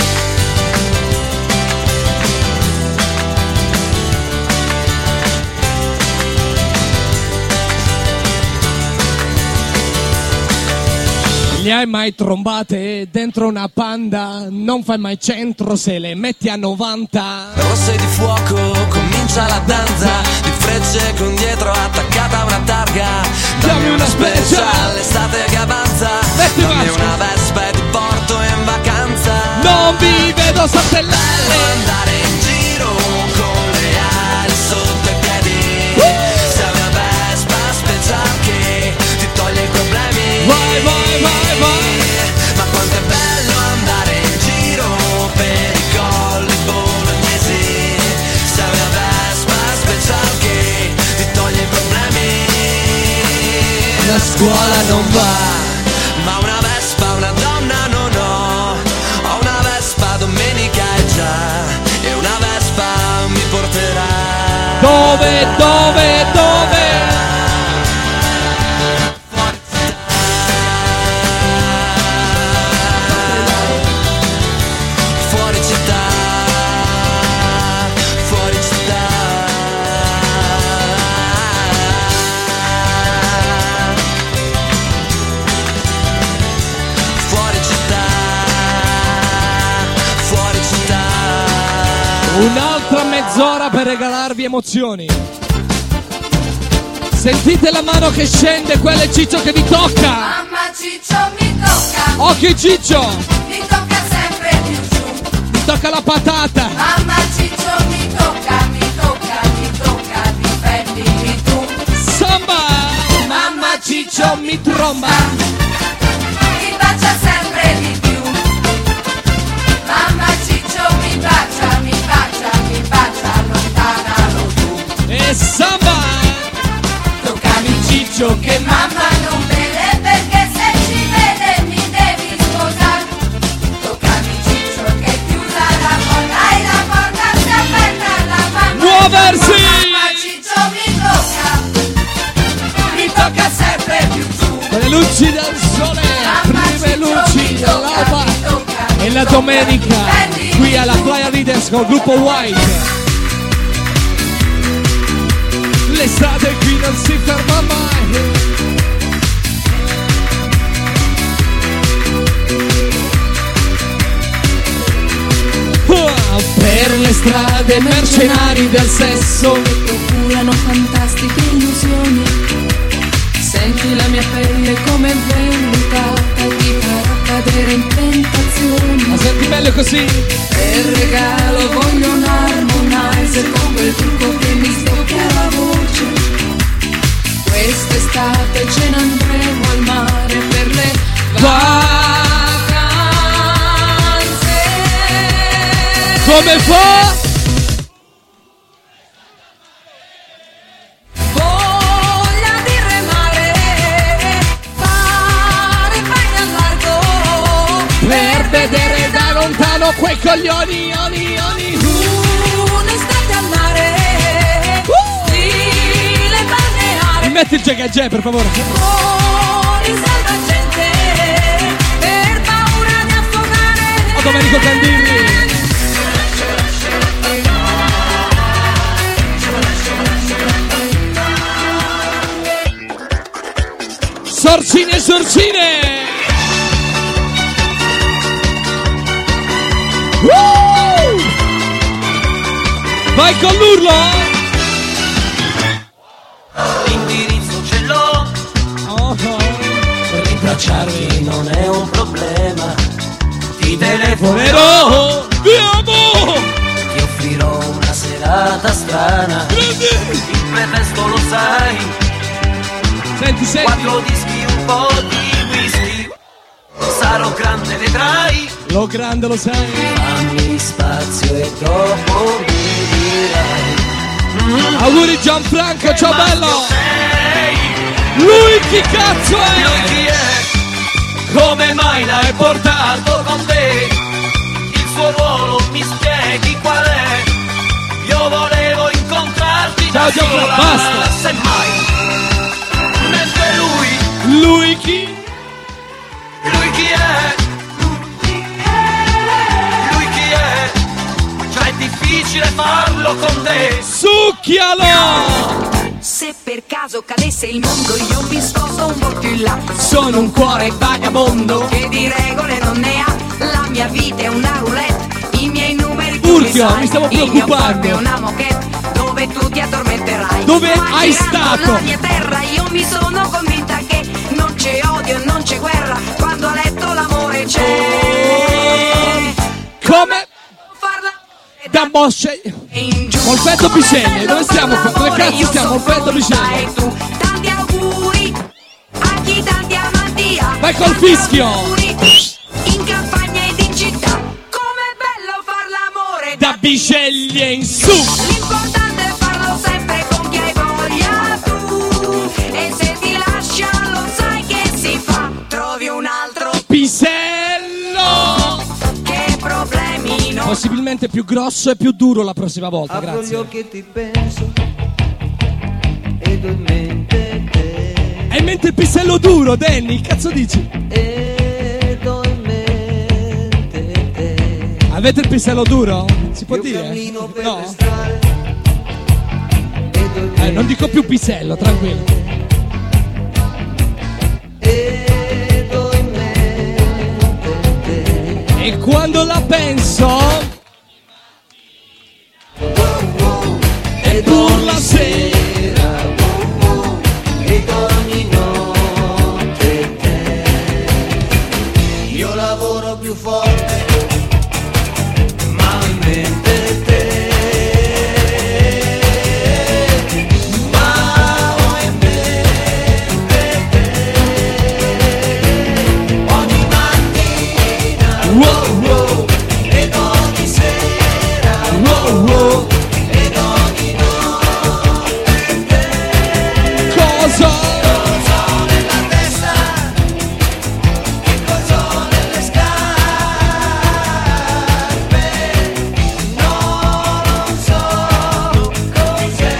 Li hai mai trombate dentro una Panda? Non fai mai centro se le metti a 90. Rosse di fuoco, comincia la danza di frecce con dietro attaccata una targa. Dammi una special, l'estate che avanza. Dammi una vespa e ti porto in vacanza. Non vi vedo saltellare. Andare in giro con le ali sotto i piedi. Sei una vespa special che ti toglie i problemi. Vai, vai, vai, vai. Ma quanto è bello andare in giro per i colli bolognesi. Sei una vespa special che ti toglie i problemi. La scuola non va. Ma una vespa, una donna non ho. Ho una vespa, domenica è già. E una vespa mi porterà. Dove, dove, dove? Fuori città. Fuori città. Fuori città. Fuori città. Un'altra mezz'ora per regalarvi emozioni. Sentite la mano che scende, quello è Ciccio che vi tocca. Mamma Ciccio mi tocca. Occhio Ciccio, Mi tocca sempre più giù. vi tocca la patata. Mamma Ciccio mi tocca, mi tocca, mi tocca, difendimi tu. Samba. Mamma Ciccio mi tromba. Mi bacia sempre di più. Mamma Ciccio mi bacia, mi bacia, mi bacia, allontanalo tu. E samba. Toccami Ciccio che mamma non vede perché se ci vede mi devi sposare. Toccami Ciccio che chiusa la porta e la porta si aperta la mamma. Muoversi! Mamma Ciccio mi tocca sempre più giù. Con le luci del sole, prime luci dell'alba. E la domenica qui alla Playa Leaders col gruppo White. L'estate qui non si ferma mai. Per le strade mercenari del sesso procurano fantastiche illusioni. Senti la mia pelle come vellutata e ti farà cadere in tentazioni. Ma senti meglio così. Per regalo voglio un harmonizer con quel trucco che mi sdoppia la voce. Quest'estate ce ne andremo al mare per le vacanze. Come fa? Voglia di remare, fare bagno al largo, Per vedere da lontano quei coglioni, oni. un'estate al mare, stile balneare, Mi metti il Jagagè, per favore. fuori salvagente, per paura di affogare. Oh, Domenico Candilli. Sorcine e sorcine! Vai con l'urlo! L'indirizzo ce l'ho, rintracciarmi non è un problema. Ti telefonerò, Andiamo! ti offrirò una serata strana. Il pretesto lo sai, Senti. 4 dischi, un po' di whisky. Sarò grande, vedrai. Lo grande lo sai. Fammi spazio e dopo mi dirai. Auguri Gianfranco, ciao Che bello! maschio sei? Lui chi cazzo Lui è? chi è? Come mai l'hai portato con te? Il suo ruolo mi spieghi qual è? Io volevo incontrarti Ciao, da Gianfranco, sola, basta. semmai. Mentre lui, Lui chi? lui chi è? Lui chi è? Cioè è difficile farlo con te. Succhialo! Se per caso cadesse il mondo io mi sposto un po' più in là. Sono un cuore vagabondo. Che di regole non ne ha. La mia vita è una roulette. I miei numeri tu li Urchio, sai. mi stavo Il mio preoccupando. corpo è una moquette dove tu ti addormenterai. Dove Ma hai girando stato? la mia terra io mi sono convinta che non c'è odio, non c'è guerra. Quando a letto l'amore c'è. Come? Farla Da Mosce. in giù. Molfetto Come Picelli, bello dove stiamo far qua? Dove l'amore, cazzo io stiamo? sono Molfetto pronta Picelli. e tu. Tanti auguri a chi tanti amanti ha. Vai col Tanti fischio. auguri in campagna ed in città. Com'è bello far l'amore Da Bisceglie in su. L'importante è farlo sempre con chi hai voglia tu. E se ti lascia lo sai che si fa. Trovi un altro Pisello! che problemi non. Possibilmente più grosso e più duro la prossima volta, Apro gli grazie. occhi e ti penso ed ho in mente te. Hai in mente il pisello duro, Danny? Cazzo dici? Ed ho in mente te. Avete il pisello duro? Si può Io dire? cammino per No? le strade ed ho in mente Non dico più pisello, tranquillo. ed ho in mente te. E quando la penso Ed urla se ed ogni notte te. Io lavoro più forte, ma ho in mente te. Ma ho in mente te. Ogni mattina, wow, wow, ed ogni sera, wow, wow, ed ogni notte te. cosa? Cosa nella testa e cosa nelle scarpe, non so cos'è.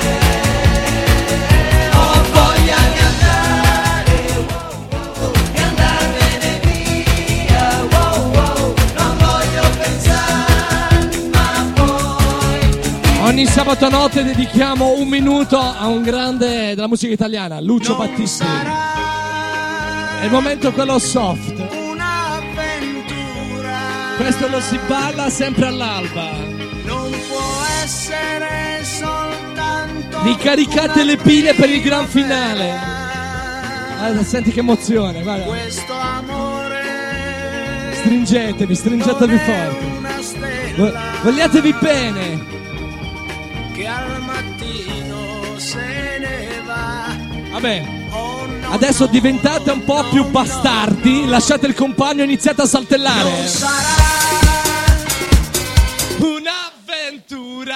Ho voglia di andare, di andarmene via, wow, wow, non voglio pensare, ma poi Ogni sabato notte dedichiamo un minuto a un grande della musica italiana, Lucio Battisti. È il momento quello soft. Questo lo si balla sempre all'alba. non può essere soltanto Ricaricate le pile per il gran finale. Guarda, senti che emozione, guarda. questo amore Stringetevi forte. una stella Vogliatevi bene. che al mattino se ne va Vabbè, adesso diventate un po' più bastardi, lasciate il compagno e iniziate a saltellare. Non sarà un'avventura.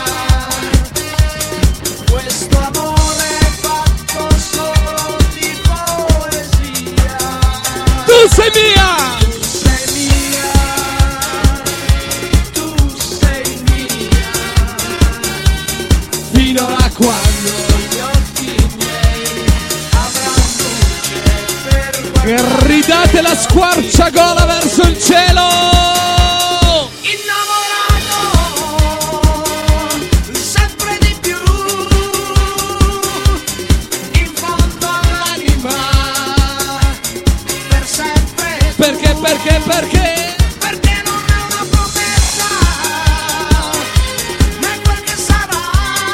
questo amore fatto solo di poesia. Tu sei mia! Fino a quando gli occhi miei avranno luce per guardare. ridate la squarciagola verso il cielo. Innamorato sempre di più, in fondo all'anima, per sempre. Perché? Perché non è una promessa, ma è quel che sarà,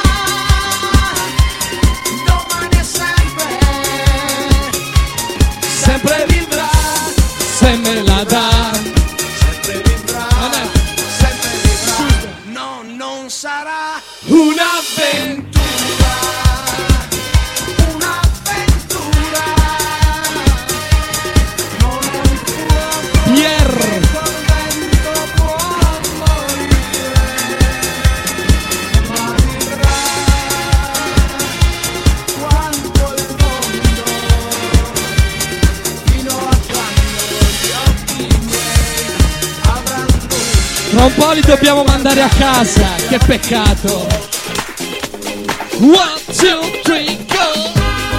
domani è sempre vivrà, Se me la dà. sempre vivrà, sempre vivrà. No, non sarà Un'avventura. un'avventura, non è un fuoco Pier. col vento può morire, ma vivrà quanto il mondo, fino a quando gli occhi miei avranno luce. Tra un po' li dobbiamo mandare a casa. Che peccato. 1, 2, 3, go.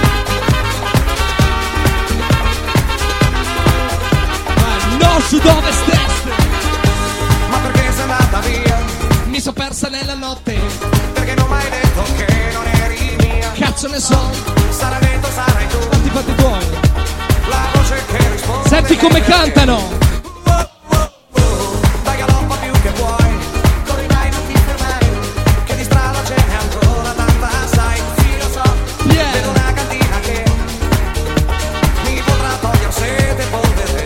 Nord, sud, ovest, est. Ma perché sei andata via? Mi so persa nella notte. Perché non mi hai detto che non eri mia? Cazzo ne so. Sarà vento, sarai tu. Fatti tuoi. La voce che risponde. Senti come cantano. Dai galoppa più che puoi. Corri dai, non ti fermai. Che di strada ce n'è ancora tanta, sai. Sì, lo so. Yeah. Vedo una cantina che mi potrà togliere sete e polvere.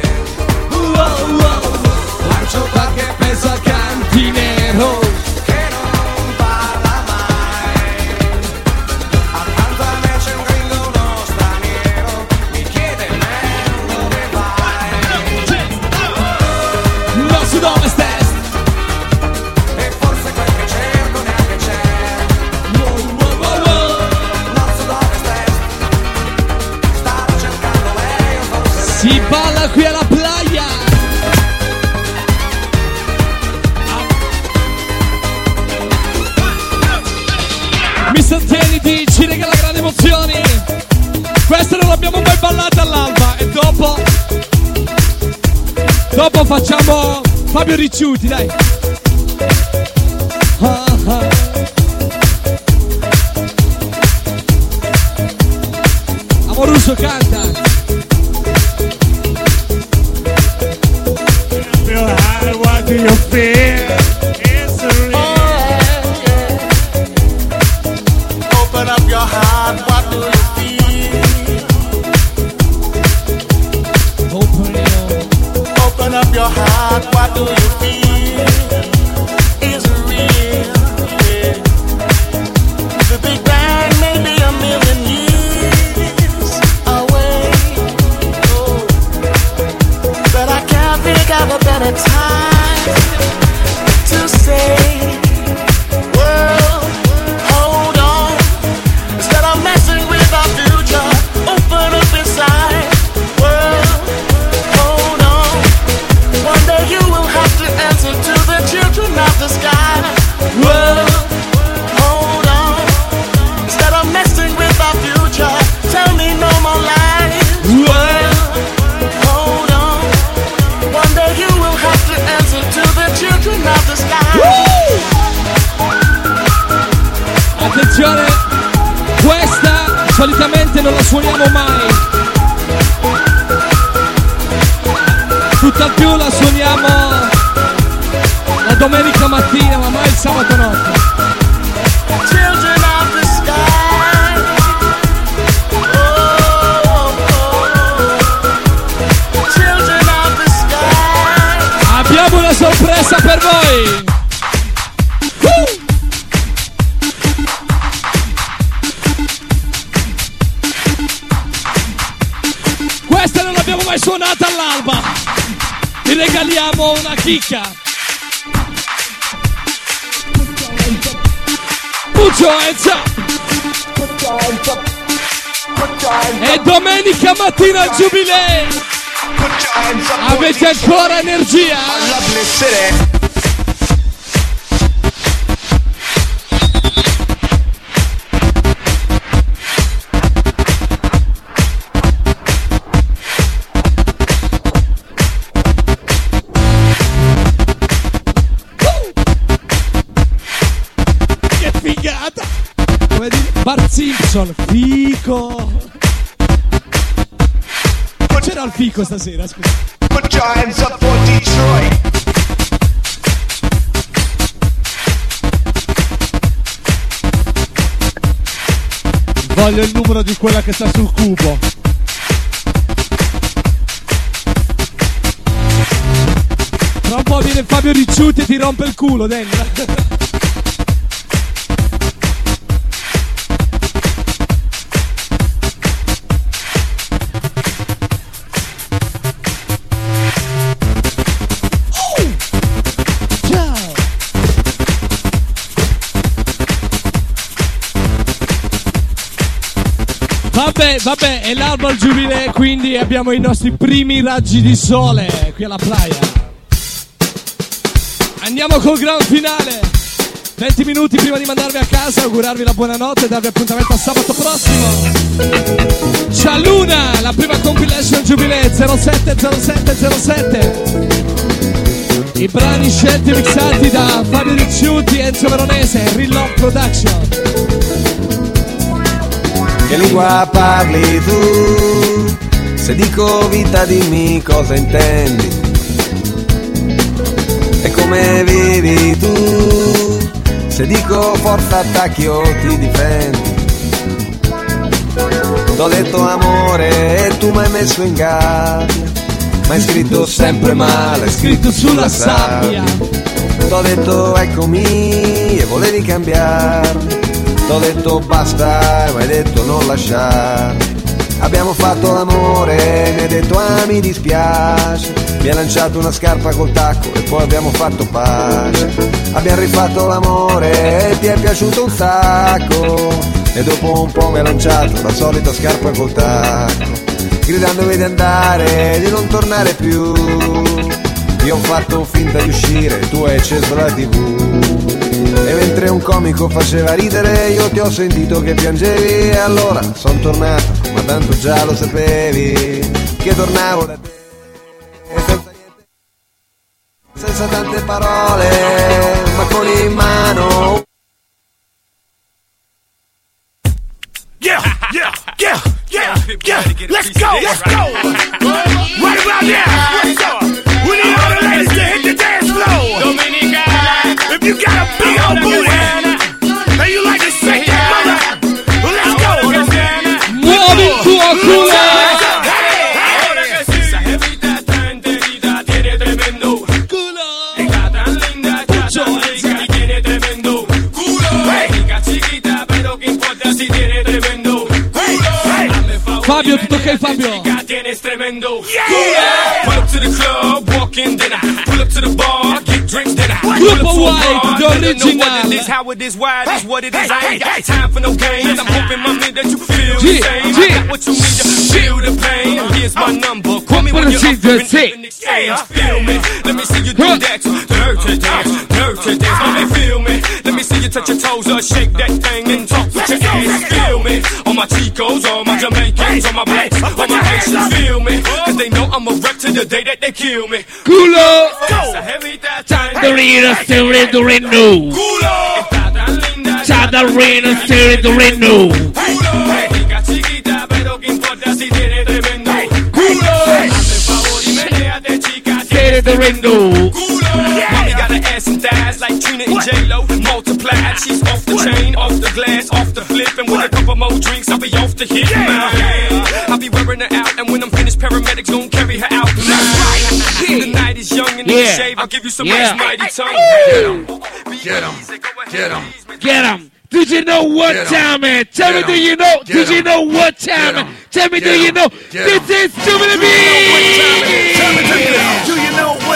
Lancio qualche peso al cantinero. Che non parla mai. Accanto a me c'è un gringo, uno straniero. Mi chiede me dove vai. Nord, sud, ovest, est. E forse quel che cerco neanche c'è. Nord, sud, ovest, est. Stavo cercando lei o forse lei. Si balla qui alla playa. Mr. Tieni ci regala grandi emozioni. Questa non l'abbiamo mai ballata all'alba. E dopo facciamo Fabio Ricciuti, dai. Ah, ah. Amoruso canta. What do you feel? It's real. Open up your heart, what do you feel? Open up your heart, what do you feel? It's real, yeah. The Big Bang may be a million years away, oh, but I can't think of a better time to say, world, hold on. Instead of messing with our future, open up inside. World, hold on. One day you will have to answer to the children of the sky. World, hold on. Instead of messing with our future, tell me no more lies. World, hold on. One day you will have to answer to the children of the sky. Attenzione, questa solitamente non la suoniamo mai. Tutt'al più la suoniamo la domenica mattina, ma mai il sabato notte. Children of the sky. Children of the sky. Abbiamo una sorpresa per voi. regaliamo una chicca. Put your hands up. E domenica mattina al Giubilei. Avete ancora energia? Che figata! Come dire? Bart Simpson, fico. C'era il fico stasera, scusa. Put your hands up for Detroit. Voglio il numero di quella che sta sul cubo. Tra un po' viene Fabio Ricciuti e ti rompe il culo dentro. Vabbè, è l'alba al Giubileo, quindi abbiamo i nostri primi raggi di sole qui alla playa. Andiamo col gran finale. 20 minuti prima di mandarvi a casa, augurarvi la buonanotte e darvi appuntamento a sabato prossimo. Ciao Luna, la prima compilation Giubileo 070707. I brani scelti e mixati da Fabio Ricciuti e Enzo Veronese, Real Love Production. Che lingua parli tu? Se dico vita dimmi cosa intendi. E come vivi tu? Se dico forza attacchi o ti difendi. T'ho detto amore e tu m'hai messo in gabbia. M'hai scritto sempre male, scritto sulla sabbia. T'ho detto eccomi e volevi cambiarmi. T'ho detto basta e mi hai detto non lasciarmi. Abbiamo fatto l'amore, mi hai detto mi dispiace. Mi hai lanciato una scarpa col tacco e poi abbiamo fatto pace. Abbiamo rifatto l'amore e ti è piaciuto un sacco. E dopo un po' mi hai lanciato la solita scarpa col tacco, gridandomi di andare, di non tornare più. Io ho fatto finta di uscire, tu hai acceso la TV. E mentre un comico faceva ridere io ti ho sentito che piangevi. E allora son tornato, ma tanto già lo sapevi che tornavo da te senza tante parole, ma con in mano. Yeah, let's go. Right about now, we need all the ladies to hit the dance floor. Dominicana, if you got a big old booty and you like to shake that mother, well, let's go. Muovi il tuo culo. Esa jevita tan enterita tiene tremendo culo. Está tan linda, está tan rica y tiene tremendo culo. Rica chiquita, pero que importa si tiene tremendo culo. Fabio, tutto ok Fabio? Tienes tremendo culo. Pull up to the club, walk in, then I pull up to the bar, get drinks, then I Gruppo White, the original. What it is, how it is, why it is, what it is. I ain't got time for no games. I'm hoping, mommy, that you feel the same. I got what you need to feel the pain. Here's my number. Call me when you're up in exchange. Feel me. Let me see you do that dirty dance, dirty dance. Mommy, feel me. Let me see you touch your toes or shake that thing and talk with your ass. Feel me. All my Chicos, all my Jamaicans, all my blacks, all my Haitians. Feel me. Cause they know I'm a wreck to the day that they kill me. Culo. Tangerina, still the Reno. Tangerina, still the Reno. Rica chiquita, pero que importa si tiene tremendo culo. Hazme favor y menéate, chica, tiene tremendo culo. Mommy got an ass and thighs like Trina and J-Lo, multiplied. She's off the chain, off the glass, off the flip, and with a couple more drinks, I'll be off the hit. I'll be wearing her out, and when I'm finished, paramedics gon' carry her out. That's right. The night is young and in the shave. I'll give you some nice mighty tongue. Get 'em, get 'em, Get 'em. Did you know what time it? Tell me, do you know? Did you know what time it? Tell me, do you know? This is Jubilee. Do you know what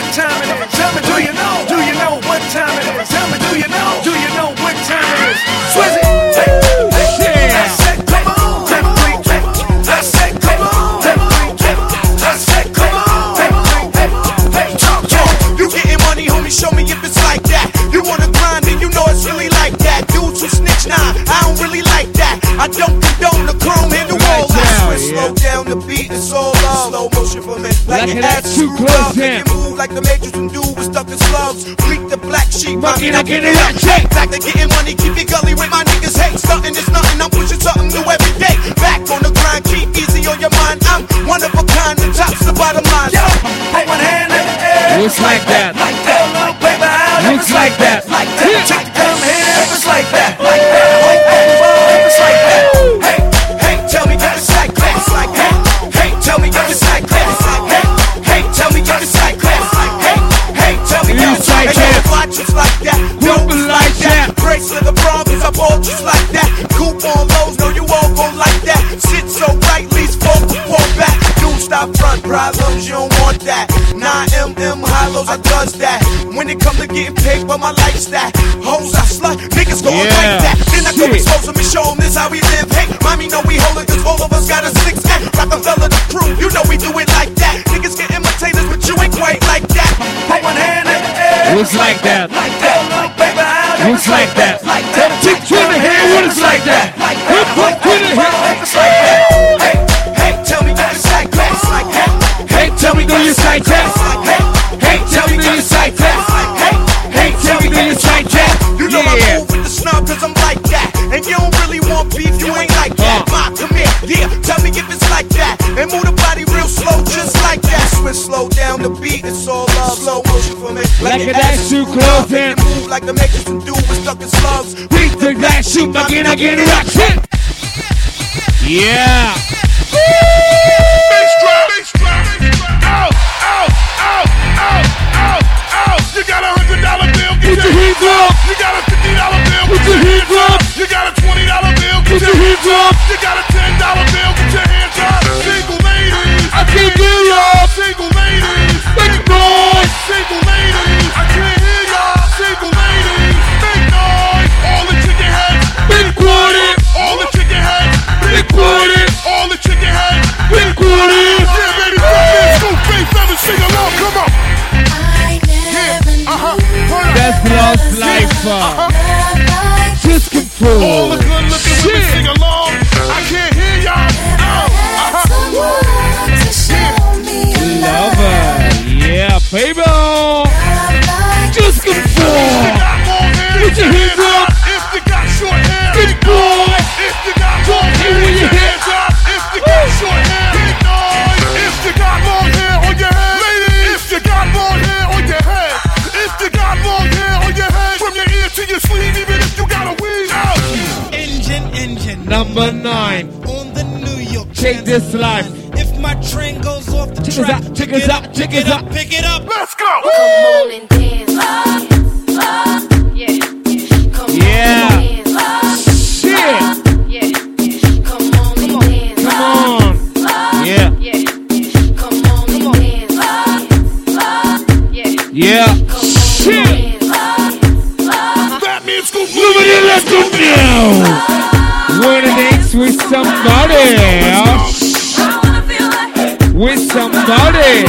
I don't condone the chrome in the wall. Slow down the beat, it's all love. Slow motion for me, like an ass too close. Make it move like the Matrix and do with stuck in slugs. Freak the black sheep, máquina get it out. Back to getting money, keep it gully with my niggas hate. Stunting is nothing, I'm pushing something new every day. Back on the grind, keep easy on your mind. I'm one of a kind, the top's the bottom line. So, put one hand in the air. Looks like that. Like that, look, baby, how Looks like that. Like that, check the come here, if it's like that. Like that, like that, if it's like that. Hey, hey, tell me if it's like that. It's like that. Hey, tell me if it's like that. It's like that. Hey, tell me if it's like that. It's like that. Hey, tell me if it's like that. Watch just like that. Don't be like that. Bracelet the Broncos, I ball just like that. Coupon lows, know you all go like that. Shit so right, least folk to fall back. Dude, stop front problems, you don't want that. 9mm hollows, I does that. When it come to getting paid for my lifestyle, hoes I slut, niggas going like that. Then I go expose them and show them this how we live. Hey, mommy know we hold it, cause all of us got a 6'8". Rockefeller the crew, you know we do it like that. Niggas get imitators, but you ain't quite like that. Put one hand in the air. Looks like that. Like that, look, baby, how Looks like that. Like that. Tick to the head, what is like that? Like that. Like that. It's like that. Hey, hey, tell me that it's like that. It's like that. Hey, tell me do you like that? Hey, tell me do you like that? Hey, tell me do you like that? You know I move with the snub cause I'm like that. And you don't really want beef, you ain't like that. Ma, come here, yeah, tell me if it's like that. And move the body real slow, just like that. Switch slow down the beat, it's all love. Slow motion for me. Like an ass too close in. Move like the Matrix and do with stuck in slugs. Beat the black sheep, again, rock shit. Yeah. Bass drop. Ow, ow, ow, ow, ow, ow. You got $100 bill, get your hands up. You got a $50 bill, get your hands up. You got a $20 bill, get your hands up. You got a $10 bill, get your hands up. Single ladies, I can't hear y'all. Single ladies, make noise. Single ladies, I can't hear y'all. Single ladies, make noise. All the chicken heads, big quarter. All the chicken heads, big quarter. All the chicken heads, big quarter. Yeah, baby, come in. Scoop, bass, never sing along. Come on. That's lost life. Just control. All the good looking women sing along. I can't hear y'all. Lover. Yeah, baby. Just control. Put your hands up. If you got short hair, big boy. If you got long hair, put your hands up. If you got short hair, big noise. If you got long hair on your head, ladies. If you got long hair on your head. If you got long hair on your head, from your ear to your sleeve, even if you got a weed out. Engine. Number 9. On the New York. Take this life. If my train goes off the track, check it up. pick it up. Let's go. Come on and dance. Yeah. Yeah. Shit. Yeah. Come on and dance. Come on. Yeah. Come on and dance. Yeah. Shit. Batman Scoop. Nobody let's go now. Wanna dance with somebody. With somebody.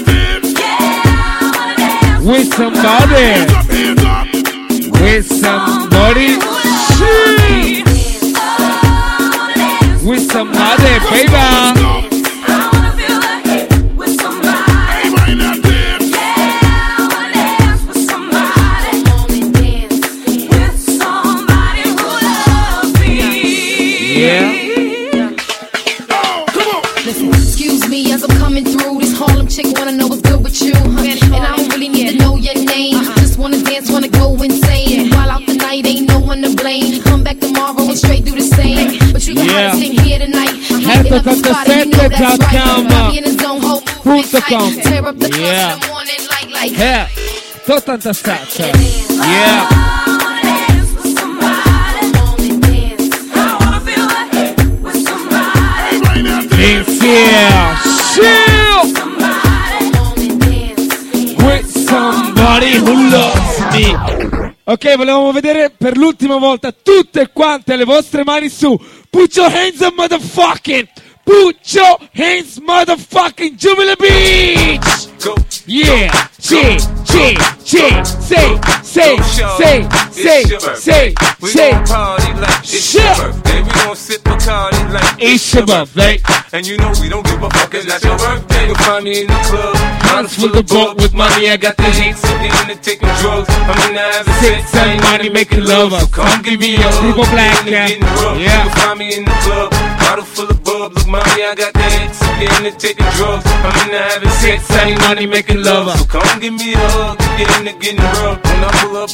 With somebody. With somebody. Shit. With somebody, baby. Excuse me as I'm coming through. This Harlem chick wanna know what's good with you, and I don't really need to know your name. Just wanna dance, wanna go insane. While out the night, ain't no one to blame. Come back tomorrow and straight do the same. But you gotta sing here tonight. Hitting up the spot and you know that's right. Be in the zone, hold tight. Tear up the club in the morning like. Yeah, 87. Yeah. Yeah, chill with somebody who loves me. Ok, volevamo vedere per l'ultima volta tutte quante le vostre mani su. Put your hands up, motherfucking. Put your hands, motherfucking Jubilee Beach. Yeah, say, say, say, say, say, We say. gon' party like it's your birthday. We gon' sip Bacardi like It's your birthday. And you know we don't give a fuck, it's not your birthday. You'll find me in the club, Hands full of boat with money, I got the heat. sitting in the taking drugs. I'm in the having Sex sex, and money making love. so come give me a hug. Triple black, Getting rough. yeah. You'll find me in the club, bottle full of bub. Look, mommy, I got the head, sitting in the taking drugs. I'm in the having sex, and money making love. so come give me a hug. Get in the getting rough when I pull up.